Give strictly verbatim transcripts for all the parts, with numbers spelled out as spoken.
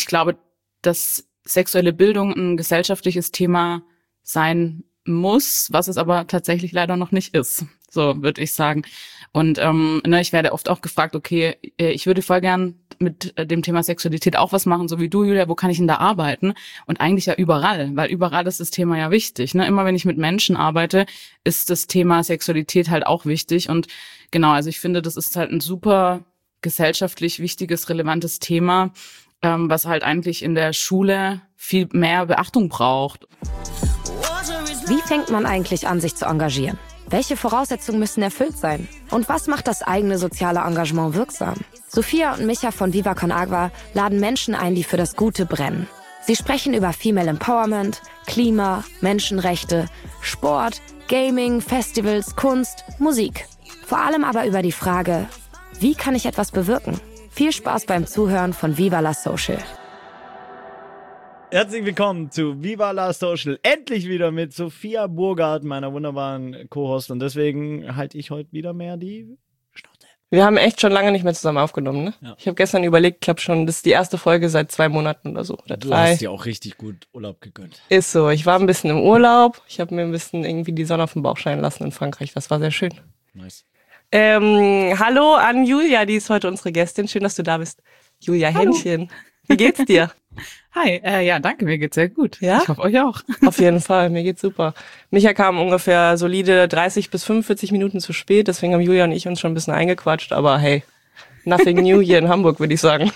ich glaube, dass sexuelle Bildung ein gesellschaftliches Thema sein muss, was es aber tatsächlich leider noch nicht ist, so würde ich sagen. Und ähm, ne, ich werde oft auch gefragt, okay, ich würde voll gern mit dem Thema Sexualität auch was machen, so wie du, Julia, wo kann ich denn da arbeiten? Und eigentlich ja überall, weil überall ist das Thema ja wichtig. Ne? Immer wenn ich mit Menschen arbeite, ist das Thema Sexualität halt auch wichtig. Und genau, also ich finde, das ist halt ein super gesellschaftlich wichtiges, relevantes Thema, ähm, was halt eigentlich in der Schule viel mehr Beachtung braucht. Wie fängt man eigentlich an, sich zu engagieren? Welche Voraussetzungen müssen erfüllt sein? Und was macht das eigene soziale Engagement wirksam? Sophia und Micha von Viva Con Agua laden Menschen ein, die für das Gute brennen. Sie sprechen über Female Empowerment, Klima, Menschenrechte, Sport, Gaming, Festivals, Kunst, Musik. Vor allem aber über die Frage, wie kann ich etwas bewirken? Viel Spaß beim Zuhören von Viva la Social. Herzlich willkommen zu Viva la Social. Endlich wieder mit Sophia Burghardt, meiner wunderbaren Co-Host. Und deswegen halte ich heute wieder mehr die Schnauze. Wir haben echt schon lange nicht mehr zusammen aufgenommen, ne? Ja. Ich habe gestern überlegt, ich glaube schon, das ist die erste Folge seit zwei Monaten oder so. Oder Du drei. hast dir auch richtig gut Urlaub gegönnt. Ist so, ich war ein bisschen im Urlaub. Ich habe mir ein bisschen irgendwie die Sonne auf den Bauch scheinen lassen in Frankreich. Das war sehr schön. Nice. Ähm, hallo an Julia, die ist heute unsere Gästin. Schön, dass du da bist. Julia Hallo. Händchen, wie geht's dir? Hi, äh, ja, danke, mir geht's sehr gut. Ja? Ich hoffe, euch auch. Auf jeden Fall, mir geht's super. Micha kam ungefähr solide dreißig bis fünfundvierzig Minuten zu spät, deswegen haben Julia und ich uns schon ein bisschen eingequatscht, aber hey, nothing new hier in Hamburg, würde ich sagen.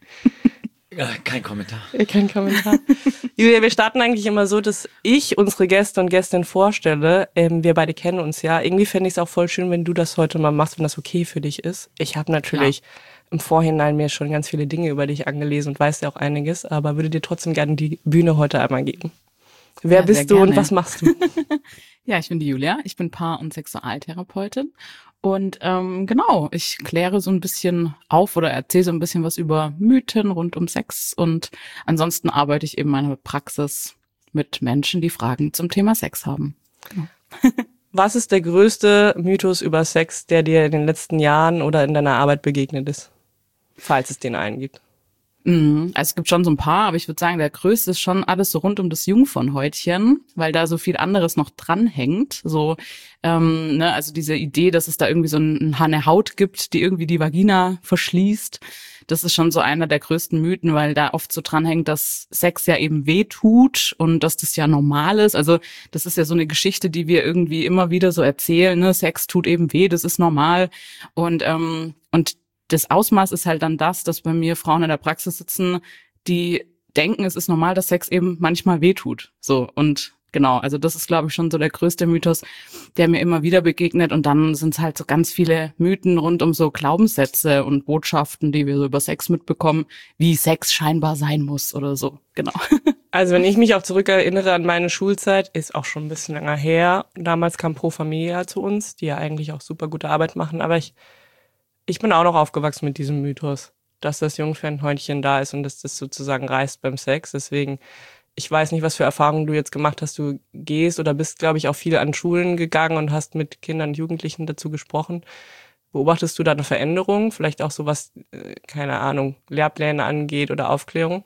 Ja, kein Kommentar. Kein Kommentar. Julia, wir starten eigentlich immer so, dass ich unsere Gäste und Gästinnen vorstelle. Ähm, wir beide kennen uns ja. Irgendwie fände ich es auch voll schön, wenn du das heute mal machst, wenn das okay für dich ist. Ich habe natürlich ja. im Vorhinein mir schon ganz viele Dinge über dich angelesen und weiß ja auch einiges, aber würde dir trotzdem gerne die Bühne heute einmal geben. Wer Ja, bist du gerne. und was machst du? Ja, ich bin die Julia. Ich bin Paar- und Sexualtherapeutin. Und ähm, genau, ich kläre so ein bisschen auf oder erzähle so ein bisschen was über Mythen rund um Sex. Und ansonsten arbeite ich eben in meiner Praxis mit Menschen, die Fragen zum Thema Sex haben. Genau. Was ist der größte Mythos über Sex, der dir in den letzten Jahren oder in deiner Arbeit begegnet ist? Falls es den einen gibt. Also es gibt schon so ein paar, aber ich würde sagen, der größte ist schon alles so rund um das Jungfernhäutchen, weil da so viel anderes noch dranhängt. So, ähm, ne, also diese Idee, dass es da irgendwie so ein, eine Haut gibt, die irgendwie die Vagina verschließt. Das ist schon so einer der größten Mythen, weil da oft so dranhängt, dass Sex ja eben weh tut und dass das ja normal ist. Also das ist ja so eine Geschichte, die wir irgendwie immer wieder so erzählen. Ne? Sex tut eben weh, das ist normal. Und ähm, und das Ausmaß ist halt dann das, dass bei mir Frauen in der Praxis sitzen, die denken, es ist normal, dass Sex eben manchmal wehtut. So, und genau, also das ist, glaube ich, schon so der größte Mythos, der mir immer wieder begegnet. Und dann sind es halt so ganz viele Mythen rund um so Glaubenssätze und Botschaften, die wir so über Sex mitbekommen, wie Sex scheinbar sein muss oder so, genau. Also wenn ich mich auch zurückerinnere an meine Schulzeit, ist auch schon ein bisschen länger her. Damals kam Pro Familia zu uns, die ja eigentlich auch super gute Arbeit machen, aber ich Ich bin auch noch aufgewachsen mit diesem Mythos, dass das Jungfernhäutchen da ist und dass das sozusagen reißt beim Sex. Deswegen, ich weiß nicht, was für Erfahrungen du jetzt gemacht hast. Du gehst oder bist, glaube ich, auch viel an Schulen gegangen und hast mit Kindern und Jugendlichen dazu gesprochen. Beobachtest du da eine Veränderung? Vielleicht auch so was, keine Ahnung, Lehrpläne angeht oder Aufklärung?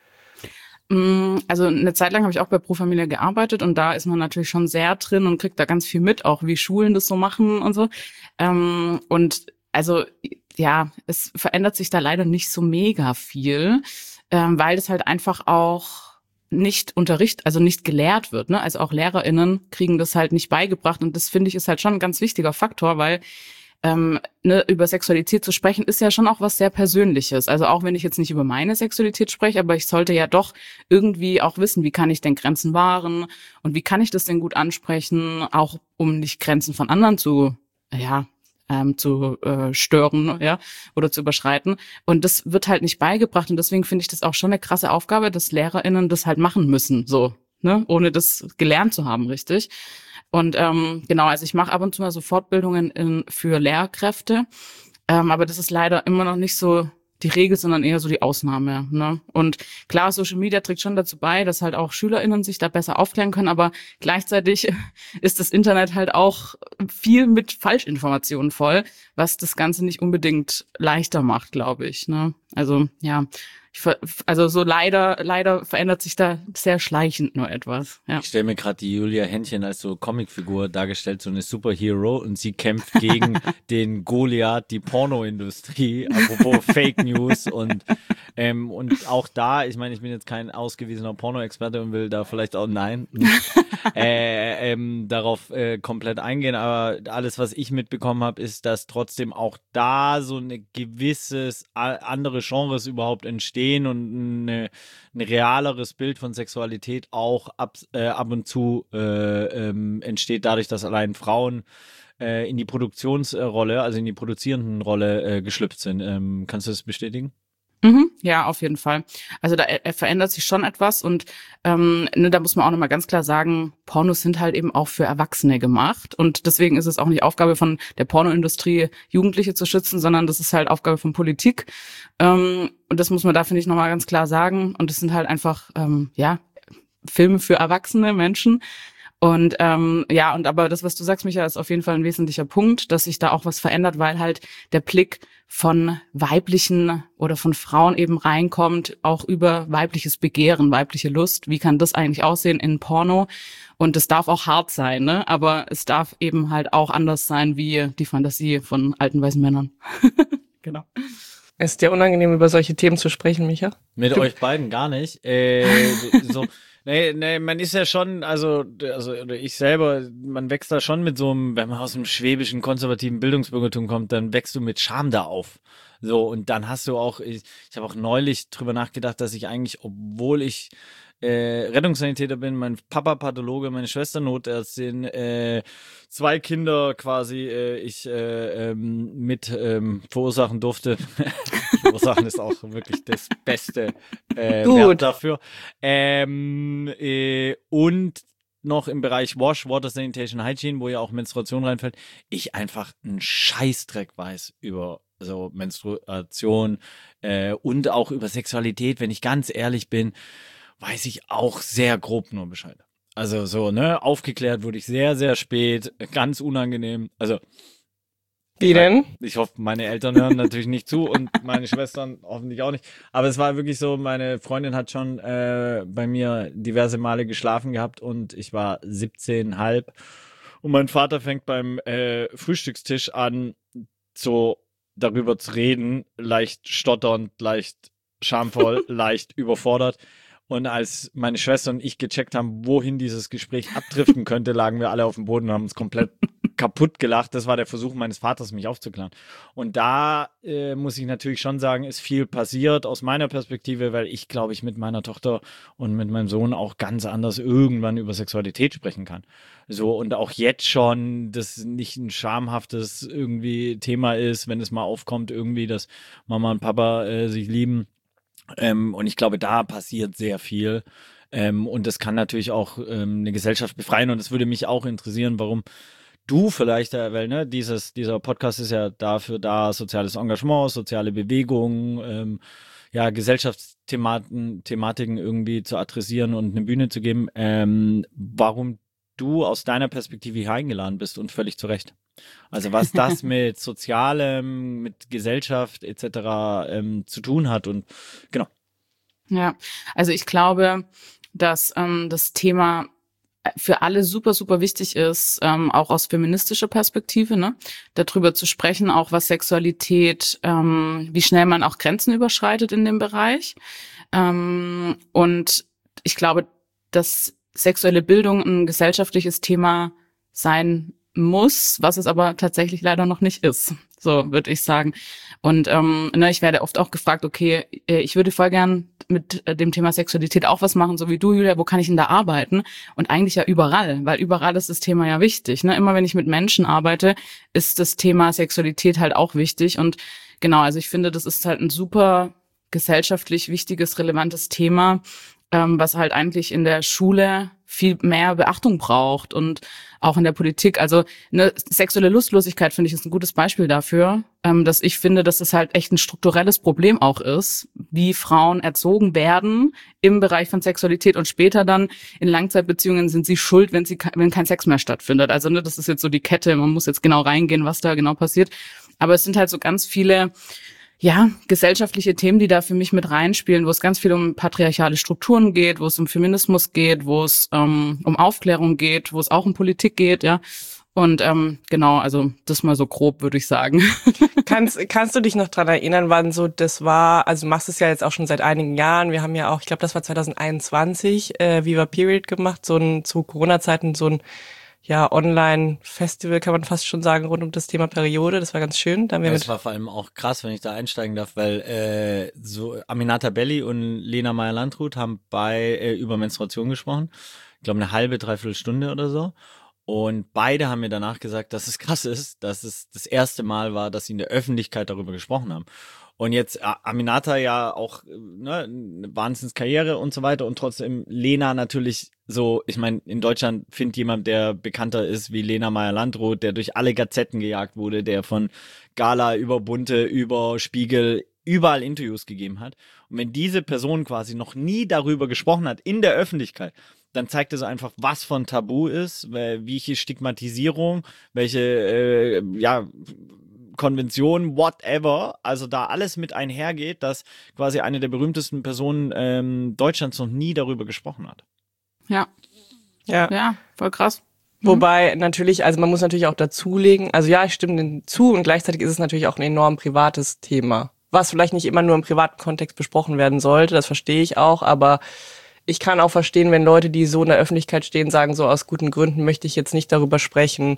Also eine Zeit lang habe ich auch bei Pro Familia gearbeitet und da ist man natürlich schon sehr drin und kriegt da ganz viel mit, auch wie Schulen das so machen und so. Und also ja, es verändert sich da leider nicht so mega viel, ähm, weil es halt einfach auch nicht unterrichtet, also nicht gelehrt wird. Ne? Also auch LehrerInnen kriegen das halt nicht beigebracht und das finde ich ist halt schon ein ganz wichtiger Faktor, weil ähm, ne, über Sexualität zu sprechen ist ja schon auch was sehr Persönliches. Also auch wenn ich jetzt nicht über meine Sexualität spreche, aber ich sollte ja doch irgendwie auch wissen, wie kann ich denn Grenzen wahren und wie kann ich das denn gut ansprechen, auch um nicht Grenzen von anderen zu, ja, Ähm, zu äh, stören, ja, oder zu überschreiten. Und das wird halt nicht beigebracht. Und deswegen finde ich das auch schon eine krasse Aufgabe, dass LehrerInnen das halt machen müssen, so, ne, ohne das gelernt zu haben, richtig. Und ähm, genau, also ich mache ab und zu mal so Fortbildungen in, für Lehrkräfte, ähm, aber das ist leider immer noch nicht so die Regel, sondern eher so die Ausnahme. Ne? Und klar, Social Media trägt schon dazu bei, dass halt auch SchülerInnen sich da besser aufklären können, aber gleichzeitig ist das Internet halt auch viel mit Falschinformationen voll, was das Ganze nicht unbedingt leichter macht, glaube ich. Ne? Also ja, Ich ver- also so leider, leider verändert sich da sehr schleichend nur etwas. Ja. Ich stelle mir gerade die Julia Händchen als so Comicfigur dargestellt, so eine Superhero, und sie kämpft gegen den Goliath, die Pornoindustrie, apropos Fake News und ähm, und auch da, ich meine, ich bin jetzt kein ausgewiesener Porno-Experte und will da vielleicht auch, nein, äh, ähm, darauf äh, komplett eingehen, aber alles, was ich mitbekommen habe, ist, dass trotzdem auch da so ein gewisses a- andere Genres überhaupt entstehen und eine, ein realeres Bild von Sexualität auch ab, äh, ab und zu äh, ähm, entsteht, dadurch, dass allein Frauen äh, in die Produktionsrolle, also in die produzierenden Rolle äh, geschlüpft sind. Ähm, kannst du das bestätigen? Mhm, ja, auf jeden Fall. Also da äh, verändert sich schon etwas und ähm, ne, da muss man auch nochmal ganz klar sagen, Pornos sind halt eben auch für Erwachsene gemacht und deswegen ist es auch nicht Aufgabe von der Pornoindustrie, Jugendliche zu schützen, sondern das ist halt Aufgabe von Politik ähm, und das muss man da, finde ich, nochmal ganz klar sagen und das sind halt einfach, ähm, ja, Filme für erwachsene Menschen. Und ähm, ja, und aber das, was du sagst, Micha, ist auf jeden Fall ein wesentlicher Punkt, dass sich da auch was verändert, weil halt der Blick von weiblichen oder von Frauen eben reinkommt, auch über weibliches Begehren, weibliche Lust. Wie kann das eigentlich aussehen in Porno? Und es darf auch hart sein, ne? Aber es darf eben halt auch anders sein wie die Fantasie von alten weißen Männern. Genau. Ist dir unangenehm, über solche Themen zu sprechen, Micha? Mit Du- euch beiden gar nicht. Äh, so, nee, nee, man ist ja schon, also, also oder ich selber, man wächst da schon mit so einem, wenn man aus einem schwäbischen, konservativen Bildungsbürgertum kommt, dann wächst du mit Scham da auf. So, und dann hast du auch, ich, ich habe auch neulich drüber nachgedacht, dass ich eigentlich, obwohl ich äh, Rettungssanitäter bin, mein Papa Pathologe, meine Schwester Notärztin, äh, zwei Kinder quasi äh, ich äh, ähm, mit ähm, verursachen durfte. Verursachen ist auch wirklich das beste äh, Gut. Verb dafür. Ähm, äh, und noch im Bereich Wash, Water Sanitation, Hygiene, wo ja auch Menstruation reinfällt, ich einfach einen Scheißdreck weiß über so Menstruation äh, und auch über Sexualität, wenn ich ganz ehrlich bin, weiß ich auch sehr grob nur Bescheid. Also so, ne, aufgeklärt wurde ich sehr, sehr spät, ganz unangenehm. Also Wie denn? ich hoffe, meine Eltern hören natürlich nicht zu und meine Schwestern hoffentlich auch nicht. Aber es war wirklich so, meine Freundin hat schon äh, bei mir diverse Male geschlafen gehabt und ich war siebzehn Komma fünf und mein Vater fängt beim äh, Frühstückstisch an, so darüber zu reden, leicht stotternd, leicht schamvoll, leicht überfordert. Und als meine Schwester und ich gecheckt haben, wohin dieses Gespräch abdriften könnte, lagen wir alle auf dem Boden und haben uns komplett kaputt gelacht. Das war der Versuch meines Vaters, mich aufzuklären. Und da äh, muss ich natürlich schon sagen, ist viel passiert aus meiner Perspektive, weil ich, glaube ich, mit meiner Tochter und mit meinem Sohn auch ganz anders irgendwann über Sexualität sprechen kann. So, und auch jetzt schon, das nicht ein schamhaftes irgendwie Thema ist, wenn es mal aufkommt, irgendwie, dass Mama und Papa äh, sich lieben. Ähm, und ich glaube, da passiert sehr viel. Ähm, und das kann natürlich auch ähm, eine Gesellschaft befreien. Und es würde mich auch interessieren, warum du vielleicht, äh, weil ne, dieses, dieser Podcast ist ja dafür da, soziales Engagement, soziale Bewegung, ähm, ja, Gesellschaftsthematiken Thematiken irgendwie zu adressieren und eine Bühne zu geben. Ähm, warum du aus deiner Perspektive hier eingeladen bist und völlig zu Recht. Also was das mit Sozialem, mit Gesellschaft et cetera ähm, zu tun hat und genau. Ja, also ich glaube, dass ähm, das Thema für alle super, super wichtig ist, ähm, auch aus feministischer Perspektive, ne, darüber zu sprechen, auch was Sexualität, ähm, wie schnell man auch Grenzen überschreitet in dem Bereich. Ähm, und ich glaube, dass sexuelle Bildung ein gesellschaftliches Thema sein muss, was es aber tatsächlich leider noch nicht ist, so würde ich sagen. Und ähm, ne, ich werde oft auch gefragt, okay, ich würde voll gern mit dem Thema Sexualität auch was machen, so wie du, Julia, wo kann ich denn da arbeiten? Und eigentlich ja überall, weil überall ist das Thema ja wichtig. Ne? Immer wenn ich mit Menschen arbeite, ist das Thema Sexualität halt auch wichtig. Und genau, also ich finde, das ist halt ein super gesellschaftlich wichtiges, relevantes Thema, ähm, was halt eigentlich in der Schule viel mehr Beachtung braucht und auch in der Politik. Also eine sexuelle Lustlosigkeit, finde ich, ist ein gutes Beispiel dafür, ähm, dass ich finde, dass das halt echt ein strukturelles Problem auch ist, wie Frauen erzogen werden im Bereich von Sexualität und später dann in Langzeitbeziehungen sind sie schuld, wenn sie wenn kein Sex mehr stattfindet. Also ne, das ist jetzt so die Kette, man muss jetzt genau reingehen, was da genau passiert. Aber es sind halt so ganz viele ja, gesellschaftliche Themen, die da für mich mit reinspielen, wo es ganz viel um patriarchale Strukturen geht, wo es um Feminismus geht, wo es ähm, um Aufklärung geht, wo es auch um Politik geht, ja. Und ähm, genau, also das mal so grob, würde ich sagen. Kannst, kannst du dich noch dran erinnern, wann so das war, also du machst es ja jetzt auch schon seit einigen Jahren, wir haben ja auch, ich glaube, das war zwanzig einundzwanzig, äh, Viva Period gemacht, so ein, zu Corona-Zeiten so ein, ja, Online-Festival, kann man fast schon sagen, rund um das Thema Periode, das war ganz schön. Da haben wir Das mit war vor allem auch krass, wenn ich da einsteigen darf, weil äh, so Aminata Belli und Lena Meyer-Landrut haben bei äh, über Menstruation gesprochen. Ich glaube eine halbe, dreiviertel Stunde oder so. Und beide haben mir danach gesagt, dass es krass ist, dass es das erste Mal war, dass sie in der Öffentlichkeit darüber gesprochen haben. Und jetzt äh, Aminata ja auch ne, eine Wahnsinnskarriere und so weiter und trotzdem Lena natürlich so, ich meine, in Deutschland findet jemand, der bekannter ist wie Lena Meyer-Landrut, der durch alle Gazetten gejagt wurde, der von Gala über Bunte, über Spiegel überall Interviews gegeben hat. Und wenn diese Person quasi noch nie darüber gesprochen hat in der Öffentlichkeit, dann zeigt es einfach, was von Tabu ist, welche Stigmatisierung, welche, äh, ja, Konvention, whatever, also da alles mit einhergeht, dass quasi eine der berühmtesten Personen ähm, Deutschlands noch nie darüber gesprochen hat. Ja, ja. ja, voll krass. Wobei natürlich, also man muss natürlich auch dazulegen, also ja, ich stimme dem zu und gleichzeitig ist es natürlich auch ein enorm privates Thema, was vielleicht nicht immer nur im privaten Kontext besprochen werden sollte, das verstehe ich auch, aber ich kann auch verstehen, wenn Leute, die so in der Öffentlichkeit stehen, sagen, so aus guten Gründen möchte ich jetzt nicht darüber sprechen,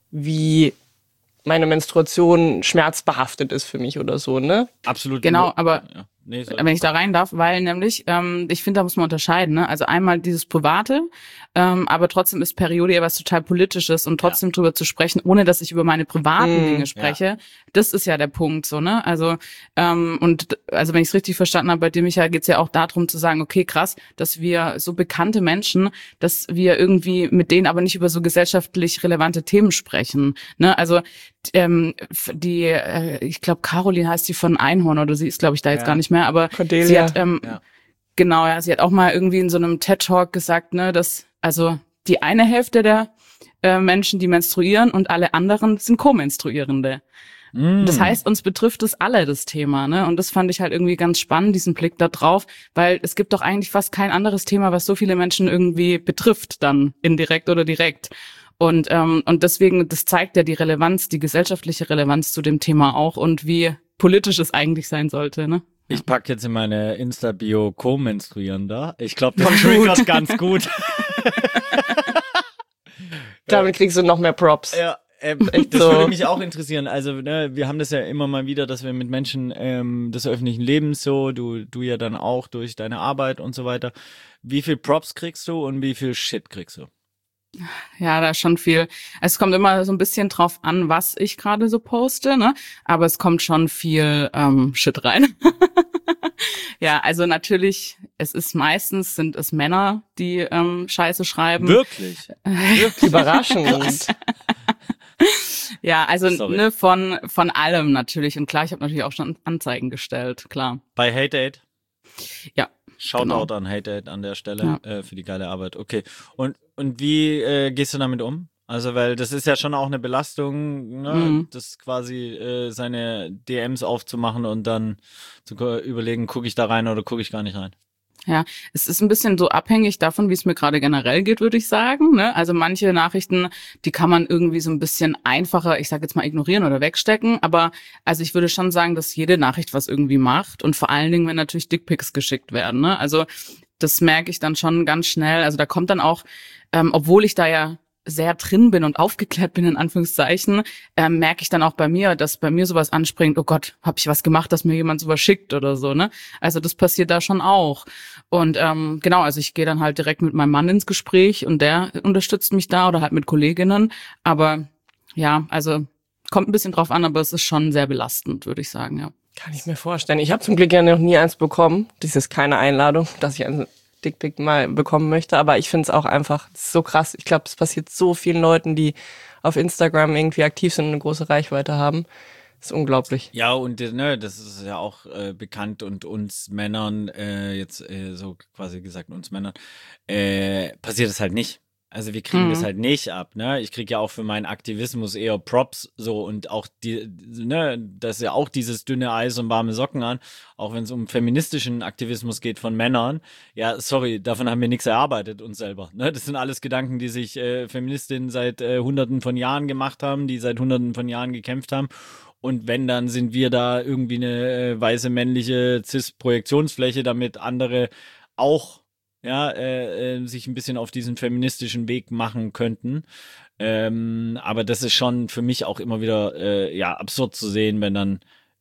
wie meine Menstruation schmerzbehaftet ist für mich oder so, ne? Absolut. Genau, aber ja. Nee, wenn ich da rein darf, weil nämlich, ähm, ich finde, da muss man unterscheiden, ne? Also einmal dieses Private, ähm, aber trotzdem ist Periode ja was total Politisches und trotzdem ja. drüber zu sprechen, ohne dass ich über meine privaten mm, Dinge spreche, ja. das ist ja der Punkt, so, ne? Also, ähm, und also wenn ich es richtig verstanden habe, bei dir, Michael, geht's ja auch darum zu sagen, okay, krass, dass wir so bekannte Menschen, dass wir irgendwie mit denen aber nicht über so gesellschaftlich relevante Themen sprechen, ne? Also ähm, die, äh, ich glaube, Caroline heißt die von Einhorn, oder sie ist, glaube ich, da jetzt ja. gar nicht mehr, aber Cordelia. sie hat, ähm, ja. genau, ja, sie hat auch mal irgendwie in so einem TED-Talk gesagt, ne, dass, also die eine Hälfte der äh, Menschen, die menstruieren und alle anderen sind Co-Menstruierende. Mm. Das heißt, uns betrifft es alle, das Thema, ne, und das fand ich halt irgendwie ganz spannend, diesen Blick da drauf, weil es gibt doch eigentlich fast kein anderes Thema, was so viele Menschen irgendwie betrifft, dann indirekt oder direkt. Und ähm, und deswegen, das zeigt ja die Relevanz, die gesellschaftliche Relevanz zu dem Thema auch und wie politisch es eigentlich sein sollte, ne? Ich pack jetzt in meine Insta-Bio Co-Menstruierender. Ich glaube, das triggert ganz gut. Damit kriegst du noch mehr Props. Ja, äh, das so. Würde mich auch interessieren. Also, ne, wir haben das ja immer mal wieder, dass wir mit Menschen ähm, des öffentlichen Lebens so, du du ja dann auch durch deine Arbeit und so weiter. Wie viel Props kriegst du und wie viel Shit kriegst du? Ja, da ist schon viel. Es kommt immer so ein bisschen drauf an, was ich gerade so poste, ne? Aber es kommt schon viel ähm, Shit rein. Ja, also natürlich, es ist meistens, sind es Männer, die ähm, Scheiße schreiben. Wirklich? Wirklich? Überraschend. Ja, also ne, von von allem natürlich. Und klar, ich habe natürlich auch schon Anzeigen gestellt, klar. Bei Hate-Aid? Ja. Shoutout genau. an Hate-Aid an der Stelle ja. äh, für die geile Arbeit. Okay. Und und wie äh, gehst du damit um? Also, weil das ist ja schon auch eine Belastung, ne? Mhm. Das quasi äh, seine D Ms aufzumachen und dann zu überlegen, gucke ich da rein oder gucke ich gar nicht rein. Ja, es ist ein bisschen so abhängig davon, wie es mir gerade generell geht, würde ich sagen. Ne? Also manche Nachrichten, die kann man irgendwie so ein bisschen einfacher, ich sage jetzt mal, ignorieren oder wegstecken. Aber also ich würde schon sagen, dass jede Nachricht was irgendwie macht. Und vor allen Dingen, wenn natürlich Dickpics geschickt werden. Ne? Also das merke ich dann schon ganz schnell. Also da kommt dann auch, ähm, obwohl ich da ja sehr drin bin und aufgeklärt bin, in Anführungszeichen, ähm, merke ich dann auch bei mir, dass bei mir sowas anspringt, oh Gott, habe ich was gemacht, dass mir jemand sowas schickt oder so, ne? Also das passiert da schon auch. Und ähm, genau, also ich gehe dann halt direkt mit meinem Mann ins Gespräch und der unterstützt mich da oder halt mit Kolleginnen. Aber ja, also kommt ein bisschen drauf an, aber es ist schon sehr belastend, würde ich sagen, ja. Kann ich mir vorstellen. Ich habe zum Glück ja noch nie eins bekommen. Das ist keine Einladung, dass ich eins Dickpic mal bekommen möchte, aber ich finde es auch einfach so krass. Ich glaube, es passiert so vielen Leuten, die auf Instagram irgendwie aktiv sind und eine große Reichweite haben. Das ist unglaublich. Ja, und ne, das ist ja auch äh, bekannt und uns Männern, äh, jetzt äh, so quasi gesagt uns Männern, äh, passiert es halt nicht. Also wir kriegen Mhm. das halt nicht ab, ne? Ich kriege ja auch für meinen Aktivismus eher Props so und auch die, ne, das ist ja auch dieses dünne Eis und warme Socken an, auch wenn es um feministischen Aktivismus geht von Männern. Ja, sorry, davon haben wir nichts erarbeitet uns selber, ne? Das sind alles Gedanken, die sich äh, Feministinnen seit äh, hunderten von Jahren gemacht haben, die seit hunderten von Jahren gekämpft haben. Und wenn, dann sind wir da irgendwie eine äh, weiße männliche Cis-Projektionsfläche, damit andere auch ja, äh, äh, sich ein bisschen auf diesen feministischen Weg machen könnten. Ähm, aber das ist schon für mich auch immer wieder äh, ja absurd zu sehen, wenn dann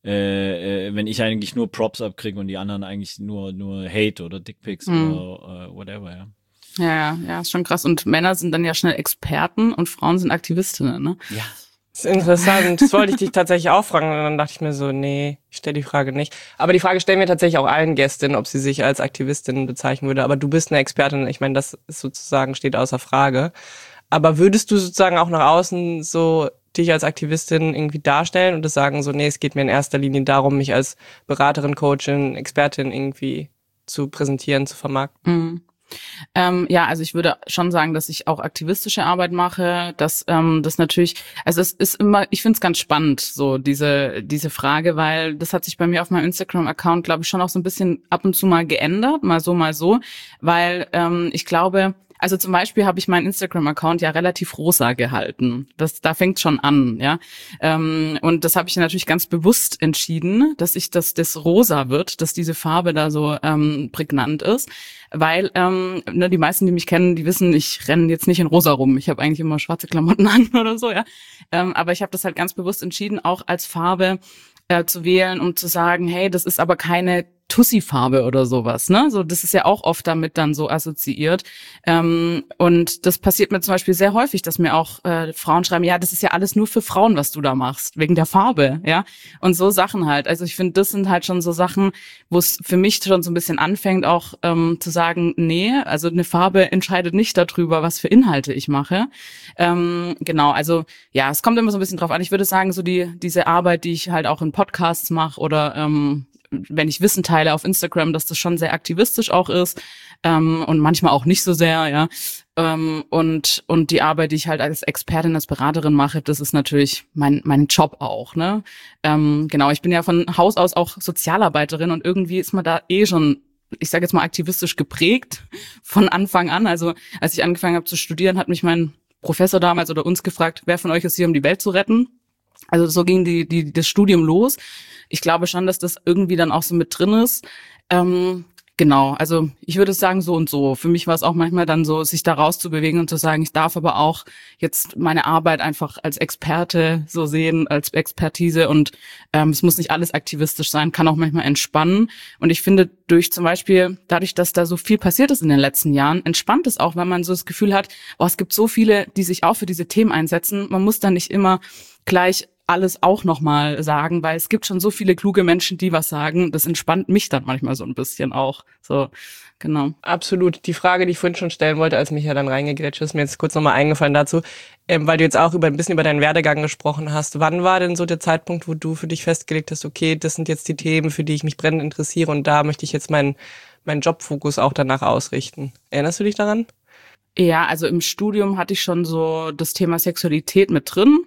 äh, äh, wenn ich eigentlich nur Props abkriege und die anderen eigentlich nur nur Hate oder Dickpics Mhm. oder äh, whatever, ja. Ja, ja, ja, ist schon krass. Und Männer sind dann ja schnell Experten und Frauen sind Aktivistinnen, ne? Ja. Das ist interessant. Das wollte ich dich tatsächlich auch fragen. Und dann dachte ich mir so, nee, ich stelle die Frage nicht. Aber die Frage stellen wir tatsächlich auch allen Gästinnen, ob sie sich als Aktivistin bezeichnen würde. Aber du bist eine Expertin. Ich meine, das ist sozusagen steht außer Frage. Aber würdest du sozusagen auch nach außen so dich als Aktivistin irgendwie darstellen und das sagen so, nee, es geht mir in erster Linie darum, mich als Beraterin, Coachin, Expertin irgendwie zu präsentieren, zu vermarkten? Mhm. Ähm, ja, also ich würde schon sagen, dass ich auch aktivistische Arbeit mache, dass ähm, das natürlich, also es ist immer, ich finde es ganz spannend, so diese diese Frage, weil das hat sich bei mir auf meinem Instagram-Account, glaube ich, schon auch so ein bisschen ab und zu mal geändert, mal so, mal so, weil ähm, ich glaube, also zum Beispiel habe ich meinen Instagram-Account ja relativ rosa gehalten. Das, da fängt schon an, ja. Ähm, und das habe ich natürlich ganz bewusst entschieden, dass ich das, das rosa wird, dass diese Farbe da so ähm, prägnant ist, weil ähm, ne, die meisten, die mich kennen, die wissen, ich renne jetzt nicht in rosa rum. Ich habe eigentlich immer schwarze Klamotten an oder so, ja. Ähm, aber ich habe das halt ganz bewusst entschieden, auch als Farbe äh, zu wählen, um zu sagen, hey, das ist aber keine Tussi-Farbe oder sowas, ne? So, das ist ja auch oft damit dann so assoziiert. Ähm, und das passiert mir zum Beispiel sehr häufig, dass mir auch äh, Frauen schreiben, ja, das ist ja alles nur für Frauen, was du da machst, wegen der Farbe, ja? Und so Sachen halt. Also ich finde, das sind halt schon so Sachen, wo es für mich schon so ein bisschen anfängt, auch ähm, zu sagen, nee, also eine Farbe entscheidet nicht darüber, was für Inhalte ich mache. Ähm, genau, also ja, es kommt immer so ein bisschen drauf an. Ich würde sagen, so die diese Arbeit, die ich halt auch in Podcasts mache oder ähm, wenn ich Wissen teile auf Instagram, dass das schon sehr aktivistisch auch ist ähm, und manchmal auch nicht so sehr, ja. Ähm, und und die Arbeit, die ich halt als Expertin, als Beraterin mache, das ist natürlich mein mein Job auch, ne? Ähm, genau, ich bin ja von Haus aus auch Sozialarbeiterin und irgendwie ist man da eh schon, ich sage jetzt mal, aktivistisch geprägt von Anfang an. Also als ich angefangen habe zu studieren, hat mich mein Professor damals oder uns gefragt, wer von euch ist hier, um die Welt zu retten? Also so ging die, die, das Studium los. Ich glaube schon, dass das irgendwie dann auch so mit drin ist. Ähm, genau, also ich würde sagen so und so. Für mich war es auch manchmal dann so, sich da rauszubewegen und zu sagen, ich darf aber auch jetzt meine Arbeit einfach als Experte so sehen, als Expertise und ähm, es muss nicht alles aktivistisch sein, kann auch manchmal entspannen. Und ich finde durch zum Beispiel, dadurch, dass da so viel passiert ist in den letzten Jahren, entspannt es auch, wenn man so das Gefühl hat, oh, es gibt so viele, die sich auch für diese Themen einsetzen. Man muss dann nicht immer gleich alles auch nochmal sagen, weil es gibt schon so viele kluge Menschen, die was sagen. Das entspannt mich dann manchmal so ein bisschen auch. So, genau. Absolut. Die Frage, die ich vorhin schon stellen wollte, als mich ja dann reingegrätscht ist, mir jetzt kurz nochmal eingefallen dazu, ähm, weil du jetzt auch über ein bisschen über deinen Werdegang gesprochen hast. Wann war denn so der Zeitpunkt, wo du für dich festgelegt hast, okay, das sind jetzt die Themen, für die ich mich brennend interessiere und da möchte ich jetzt meinen meinen Jobfokus auch danach ausrichten? Erinnerst du dich daran? Ja, also im Studium hatte ich schon so das Thema Sexualität mit drin.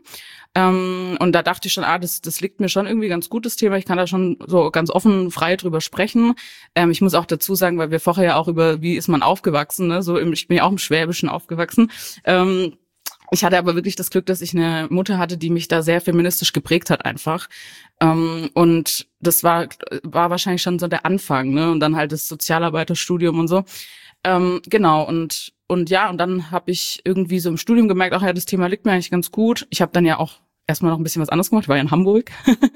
Ähm, und da dachte ich schon, ah, das, das liegt mir schon irgendwie ganz gut, das Thema. Ich kann da schon so ganz offen, frei drüber sprechen. Ähm, ich muss auch dazu sagen, weil wir vorher ja auch über, wie ist man aufgewachsen, ne? So im, ich bin ja auch im Schwäbischen aufgewachsen. Ähm, ich hatte aber wirklich das Glück, dass ich eine Mutter hatte, die mich da sehr feministisch geprägt hat einfach. Ähm, und das war, war wahrscheinlich schon so der Anfang, ne? Und dann halt das Sozialarbeiterstudium und so. Ähm, genau, und und ja, und dann habe ich irgendwie so im Studium gemerkt, ach ja, das Thema liegt mir eigentlich ganz gut. Ich habe dann ja auch erstmal noch ein bisschen was anderes gemacht, ich war ja in Hamburg.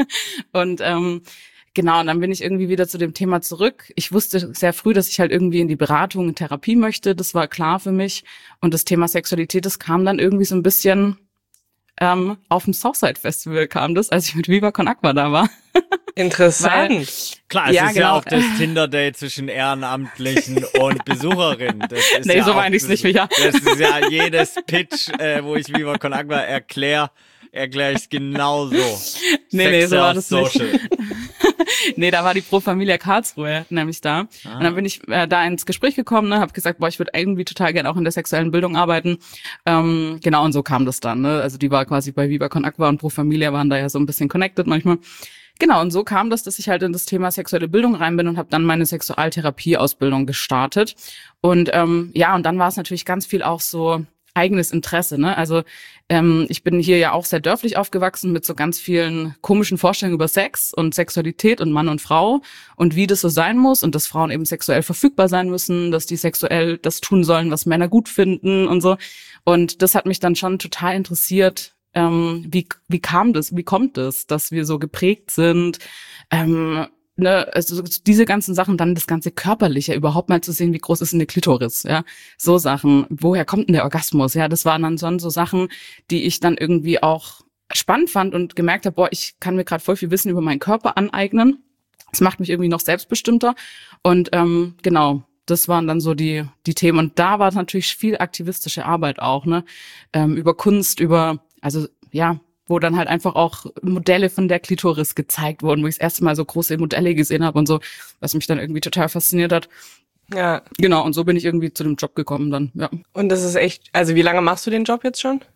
und ähm, genau, und dann bin ich irgendwie wieder zu dem Thema zurück. Ich wusste sehr früh, dass ich halt irgendwie in die Beratung, in Therapie möchte. Das war klar für mich. Und das Thema Sexualität, das kam dann irgendwie so ein bisschen ähm, auf dem Southside Festival kam das, als ich mit Viva Con Aqua da war. Interessant. Weil, Klar, es ja, ist genau. ja auch das Tinder-Date zwischen Ehrenamtlichen und Besucherin. Das ist Nee, ja so auch, meine ich's nicht, Micha. Das ist ja jedes Pitch, äh, wo ich Viva Con Aqua erkläre, erkläre ich es genauso. Nee, nee, so war das Social. nicht. Nee, da war die Pro Familia Karlsruhe nämlich da. Ah. Und dann bin ich äh, da ins Gespräch gekommen, ne, habe gesagt, boah, ich würde irgendwie total gerne auch in der sexuellen Bildung arbeiten. Ähm, genau, und so kam das dann. Ne? Also die war quasi bei Viva Con Aqua und Pro Familia waren da ja so ein bisschen connected manchmal. Genau, und so kam das, dass ich halt in das Thema sexuelle Bildung rein bin und habe dann meine Sexualtherapie-Ausbildung gestartet. Und ähm, ja, und dann war es natürlich ganz viel auch so eigenes Interesse, ne? Also ähm, ich bin hier ja auch sehr dörflich aufgewachsen mit so ganz vielen komischen Vorstellungen über Sex und Sexualität und Mann und Frau und wie das so sein muss und dass Frauen eben sexuell verfügbar sein müssen, dass die sexuell das tun sollen, was Männer gut finden und so. Und das hat mich dann schon total interessiert. Ähm, wie wie kam das, wie kommt es, dass wir so geprägt sind, ähm, ne, also diese ganzen Sachen, dann das ganze Körperliche, überhaupt mal zu sehen, wie groß ist denn eine Klitoris, ja, so Sachen, woher kommt denn der Orgasmus, ja, das waren dann schon so Sachen, die ich dann irgendwie auch spannend fand und gemerkt habe, boah, ich kann mir gerade voll viel Wissen über meinen Körper aneignen, das macht mich irgendwie noch selbstbestimmter und ähm, genau, das waren dann so die die Themen und da war natürlich viel aktivistische Arbeit auch, ne, ähm, über Kunst, über Also, ja, wo dann halt einfach auch Modelle von der Klitoris gezeigt wurden, wo ich das erste Mal so große Modelle gesehen habe und so, was mich dann irgendwie total fasziniert hat. Ja. Genau, und so bin ich irgendwie zu dem Job gekommen dann, ja. Und das ist echt, also wie lange machst du den Job jetzt schon?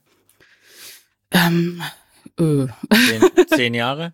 Ähm, äh. Zehn, zehn Jahre?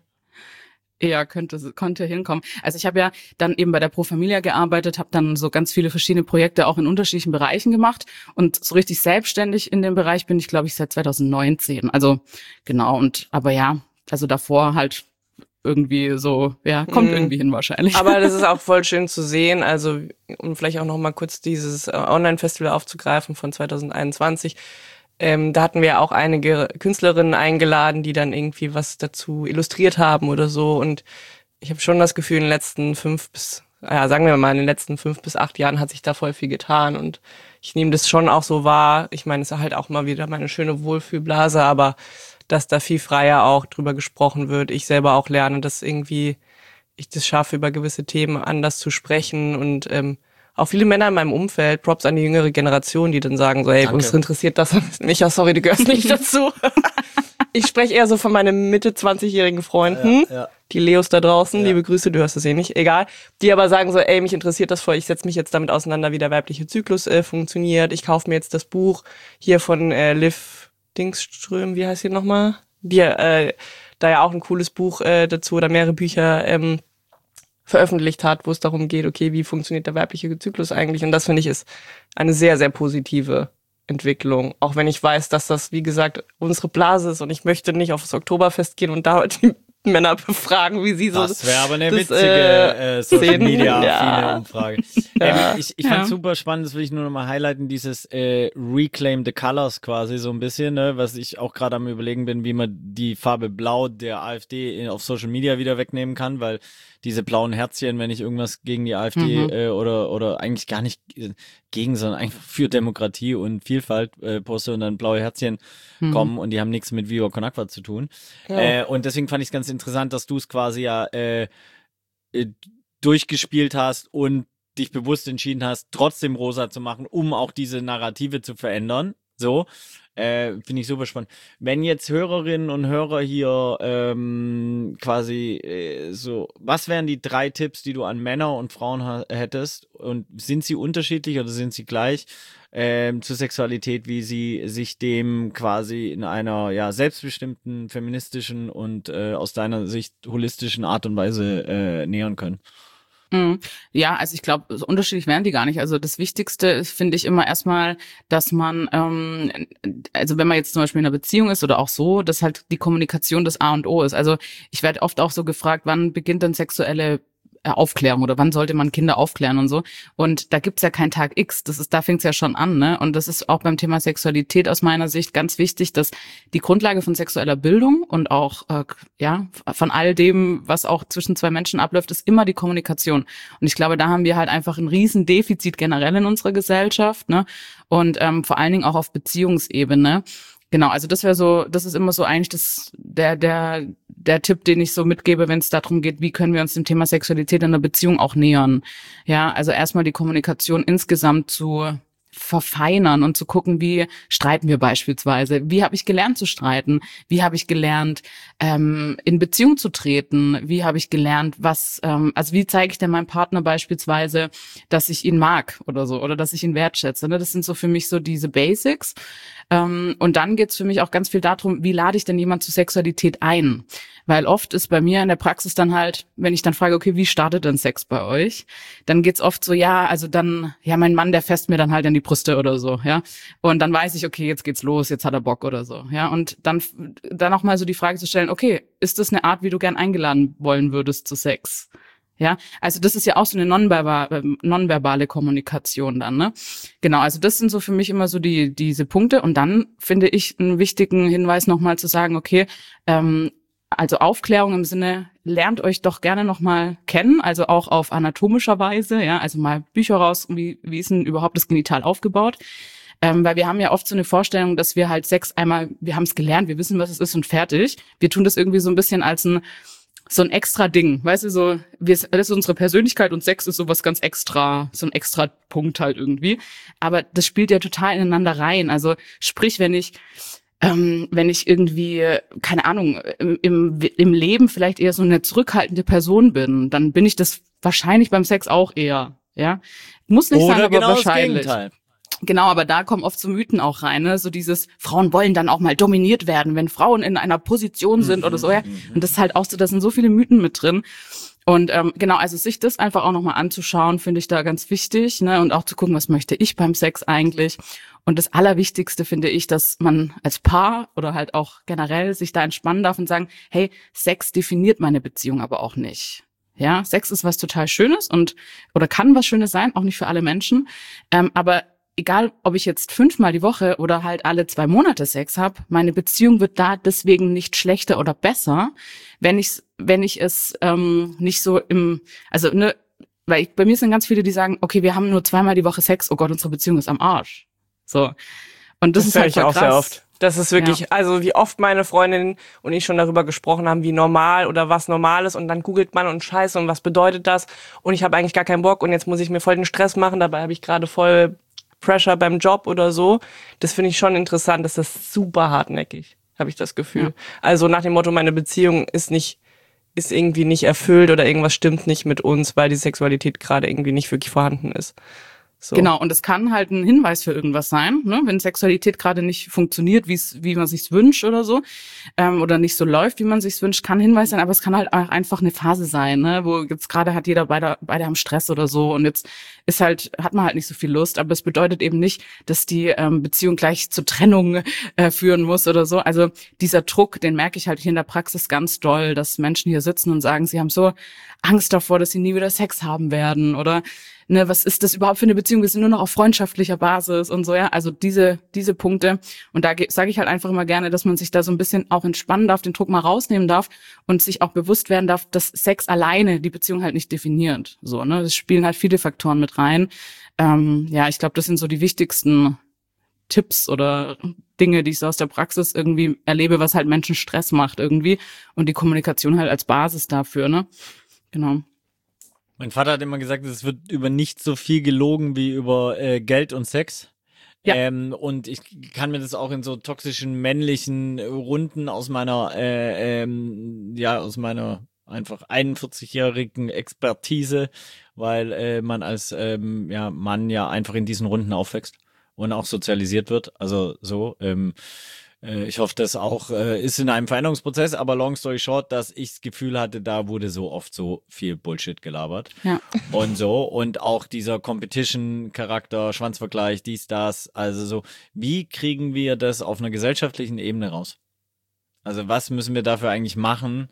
Ja, könnte konnte hinkommen. Also ich habe ja dann eben bei der Pro Familia gearbeitet, habe dann so ganz viele verschiedene Projekte auch in unterschiedlichen Bereichen gemacht und so richtig selbstständig in dem Bereich bin ich, glaube ich, seit zwanzig neunzehn. Also genau, und aber ja, also davor halt irgendwie so, ja, kommt mhm. irgendwie hin wahrscheinlich. Aber das ist auch voll schön zu sehen, also um vielleicht auch noch mal kurz dieses Online-Festival aufzugreifen von zwanzig einundzwanzig. Ähm, da hatten wir auch einige Künstlerinnen eingeladen, die dann irgendwie was dazu illustriert haben oder so. Und ich habe schon das Gefühl, in den letzten fünf bis, ja, sagen wir mal, in den letzten fünf bis acht Jahren hat sich da voll viel getan. Und ich nehme das schon auch so wahr. Ich meine, es ist halt auch mal wieder meine schöne Wohlfühlblase, aber dass da viel freier auch drüber gesprochen wird. Ich selber auch lerne, dass irgendwie ich das schaffe, über gewisse Themen anders zu sprechen und ähm, auch viele Männer in meinem Umfeld, Props an die jüngere Generation, die dann sagen so, hey, Danke. uns interessiert das. Micha, sorry, du gehörst nicht dazu. Ich spreche eher so von meinen Mitte zwanzigjährigen Freunden, ja, ja. die Leos da draußen, ja. liebe Grüße, du hörst es eh nicht, egal. Die aber sagen so, ey, mich interessiert das voll, ich setze mich jetzt damit auseinander, wie der weibliche Zyklus äh, funktioniert. Ich kaufe mir jetzt das Buch hier von äh, Liv Dingström, wie heißt sie nochmal? Die äh, da ja auch ein cooles Buch äh, dazu oder mehrere Bücher ähm, veröffentlicht hat, wo es darum geht, okay, wie funktioniert der weibliche Zyklus eigentlich? Und das, finde ich, ist eine sehr, sehr positive Entwicklung. Auch wenn ich weiß, dass das, wie gesagt, unsere Blase ist und ich möchte nicht aufs Oktoberfest gehen und da die Männer befragen, wie sie so... Das wäre aber eine das, witzige äh, äh, Social-Media-affine ja. Umfrage. Ja. Ähm, ich ich fand Ja. super spannend, das will ich nur noch mal highlighten, dieses äh, Reclaim the Colors quasi so ein bisschen, ne, was ich auch gerade am Überlegen bin, wie man die Farbe Blau der AfD in, auf Social Media wieder wegnehmen kann, weil diese blauen Herzchen, wenn ich irgendwas gegen die AfD Mhm. äh, oder oder eigentlich gar nicht äh, gegen, sondern einfach für Demokratie und Vielfalt äh, poste und dann blaue Herzchen Mhm. kommen und die haben nichts mit Viva Con Aqua zu tun. Ja. Äh, und deswegen fand ich es ganz interessant, dass du es quasi ja äh, äh, durchgespielt hast und dich bewusst entschieden hast, trotzdem rosa zu machen, um auch diese Narrative zu verändern. So, äh, finde ich super spannend. Wenn jetzt Hörerinnen und Hörer hier ähm, quasi äh, so, was wären die drei Tipps, die du an Männer und Frauen ha- hättest? Und sind sie unterschiedlich oder sind sie gleich ähm, zur Sexualität, wie sie sich dem quasi in einer ja selbstbestimmten, feministischen und äh, aus deiner Sicht holistischen Art und Weise äh, nähern können? Mhm. Ja, also ich glaube, so unterschiedlich wären die gar nicht. Also das Wichtigste ist, finde ich immer erstmal, dass man, ähm, also wenn man jetzt zum Beispiel in einer Beziehung ist oder auch so, dass halt die Kommunikation das A und O ist. Also ich werde oft auch so gefragt, wann beginnt denn sexuelle äh, Aufklärung oder wann sollte man Kinder aufklären und so. Und da gibt's ja keinen Tag X. Das ist, da fängt's ja schon an, ne? Und das ist auch beim Thema Sexualität aus meiner Sicht ganz wichtig, dass die Grundlage von sexueller Bildung und auch äh, ja von all dem, was auch zwischen zwei Menschen abläuft, ist immer die Kommunikation. Und ich glaube, da haben wir halt einfach ein riesen Defizit generell in unserer Gesellschaft, ne? Und ähm, vor allen Dingen auch auf Beziehungsebene. Genau, also das wäre so, das ist immer so eigentlich das, der, der, der Tipp, den ich so mitgebe, wenn es darum geht, wie können wir uns dem Thema Sexualität in einer Beziehung auch nähern. Ja, also erstmal die Kommunikation insgesamt zu, verfeinern und zu gucken, wie streiten wir beispielsweise, wie habe ich gelernt zu streiten, wie habe ich gelernt, ähm, in Beziehung zu treten, wie habe ich gelernt, was, ähm, also wie zeige ich denn meinem Partner beispielsweise, dass ich ihn mag oder so, oder dass ich ihn wertschätze, ne? Das sind so für mich so diese Basics. Ähm, und dann geht's für mich auch ganz viel darum, wie lade ich denn jemand zur Sexualität ein? Weil oft ist bei mir in der Praxis dann halt, wenn ich dann frage, okay, wie startet denn Sex bei euch? Dann geht's oft so, ja, also dann, ja, mein Mann, der fässt mir dann halt an die Brüste oder so, ja. Und dann weiß ich, okay, jetzt geht's los, jetzt hat er Bock oder so, ja. Und dann, dann auch mal so die Frage zu stellen, okay, ist das eine Art, wie du gern eingeladen wollen würdest zu Sex? Ja, also das ist ja auch so eine nonverbale, nonverbale Kommunikation dann, ne? Genau, also das sind so für mich immer so die diese Punkte. Und dann finde ich einen wichtigen Hinweis nochmal zu sagen, okay, ähm, also Aufklärung im Sinne, lernt euch doch gerne nochmal kennen, also auch auf anatomischer Weise, ja, also mal Bücher raus, wie, wie ist denn überhaupt das Genital aufgebaut? Ähm, weil wir haben ja oft so eine Vorstellung, dass wir halt Sex einmal, wir haben es gelernt, wir wissen, was es ist und fertig. Wir tun das irgendwie so ein bisschen als ein so ein extra Ding, weißt du, so, wir, das ist unsere Persönlichkeit und Sex ist sowas ganz extra, so ein extra Punkt halt irgendwie. Aber das spielt ja total ineinander rein. Also sprich, wenn ich Ähm, wenn ich irgendwie, keine Ahnung, im, im, im Leben vielleicht eher so eine zurückhaltende Person bin, dann bin ich das wahrscheinlich beim Sex auch eher, ja. Muss nicht Oder sein, aber genau wahrscheinlich. Das Gegenteil. Genau, aber da kommen oft so Mythen auch rein, ne? So dieses, Frauen wollen dann auch mal dominiert werden, wenn Frauen in einer Position sind mhm, oder so, ja. Und das ist halt auch so, da sind so viele Mythen mit drin. Und ähm, genau, also sich das einfach auch nochmal anzuschauen, finde ich da ganz wichtig, ne? Und auch zu gucken, was möchte ich beim Sex eigentlich. Und das Allerwichtigste finde ich, dass man als Paar oder halt auch generell sich da entspannen darf und sagen, hey, Sex definiert meine Beziehung aber auch nicht. Ja, Sex ist was total Schönes und oder kann was Schönes sein, auch nicht für alle Menschen. Ähm, aber egal, ob ich jetzt fünfmal die Woche oder halt alle zwei Monate Sex habe, meine Beziehung wird da deswegen nicht schlechter oder besser, wenn ich wenn ich es ähm, nicht so im, also ne, weil ich, bei mir sind ganz viele, die sagen, okay, wir haben nur zweimal die Woche Sex, oh Gott, unsere Beziehung ist am Arsch. So. Und das, das ist halt ich auch krass. sehr oft. Das ist wirklich, ja. Also wie oft meine Freundin und ich schon darüber gesprochen haben, wie normal oder was normal ist und dann googelt man und Scheiße und was bedeutet das und ich habe eigentlich gar keinen Bock und jetzt muss ich mir voll den Stress machen, dabei habe ich gerade voll Pressure beim Job oder so. Das finde ich schon interessant, das ist super hartnäckig, habe ich das Gefühl. Ja. Also nach dem Motto, meine Beziehung ist nicht, ist irgendwie nicht erfüllt oder irgendwas stimmt nicht mit uns, weil die Sexualität gerade irgendwie nicht wirklich vorhanden ist. So. Genau, und es kann halt ein Hinweis für irgendwas sein, ne? Wenn Sexualität gerade nicht funktioniert, wie's, wie man sich's wünscht oder so, ähm, oder nicht so läuft, wie man sich's wünscht, kann ein Hinweis sein, aber es kann halt auch einfach eine Phase sein, ne? Wo jetzt gerade hat jeder beide, beide haben Stress oder so und jetzt ist halt, hat man halt nicht so viel Lust, aber es bedeutet eben nicht, dass die ähm, Beziehung gleich zur Trennung äh, führen muss oder so. Also dieser Druck, den merke ich halt hier in der Praxis ganz doll, dass Menschen hier sitzen und sagen, sie haben so Angst davor, dass sie nie wieder Sex haben werden oder ne, was ist das überhaupt für eine Beziehung? Wir sind nur noch auf freundschaftlicher Basis und so, ja. Also diese diese Punkte. Und da sage ich halt einfach immer gerne, dass man sich da so ein bisschen auch entspannen darf, den Druck mal rausnehmen darf und sich auch bewusst werden darf, dass Sex alleine die Beziehung halt nicht definiert. So, ne, das spielen halt viele Faktoren mit rein. Ähm, ja, ich glaube, das sind so die wichtigsten Tipps oder Dinge, die ich so aus der Praxis irgendwie erlebe, was halt Menschen Stress macht irgendwie und die Kommunikation halt als Basis dafür, ne? Genau. Mein Vater hat immer gesagt, es wird über nicht so viel gelogen wie über äh, Geld und Sex. Ja. Ähm, und ich kann mir das auch in so toxischen männlichen Runden aus meiner, äh, ähm, ja, aus meiner einfach einundvierzigjährigen Expertise, weil äh, man als ähm, ja, Mann ja einfach in diesen Runden aufwächst und auch sozialisiert wird. Also so, ähm, ich hoffe, das auch äh, ist in einem Veränderungsprozess, aber long story short, dass ich das Gefühl hatte, da wurde so oft so viel Bullshit gelabert. Ja. Und so. Und auch dieser Competition-Charakter, Schwanzvergleich, dies, das. Also so, wie kriegen wir das auf einer gesellschaftlichen Ebene raus? Also was müssen wir dafür eigentlich machen,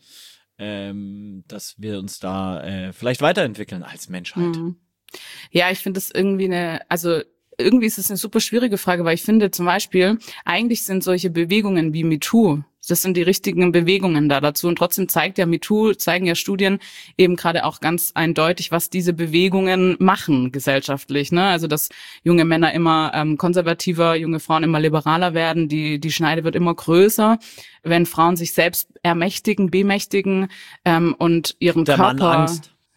ähm, dass wir uns da äh, vielleicht weiterentwickeln als Menschheit? Mhm. Ja, ich finde das irgendwie eine, also irgendwie ist es eine super schwierige Frage, weil ich finde zum Beispiel, eigentlich sind solche Bewegungen wie MeToo, das sind die richtigen Bewegungen da dazu. Und trotzdem zeigt ja MeToo, zeigen ja Studien eben gerade auch ganz eindeutig, was diese Bewegungen machen gesellschaftlich. Ne? Also dass junge Männer immer ähm, konservativer, junge Frauen immer liberaler werden, die die Schneide wird immer größer, wenn Frauen sich selbst ermächtigen, bemächtigen ähm, und ihren Der Körper... Mann Angst.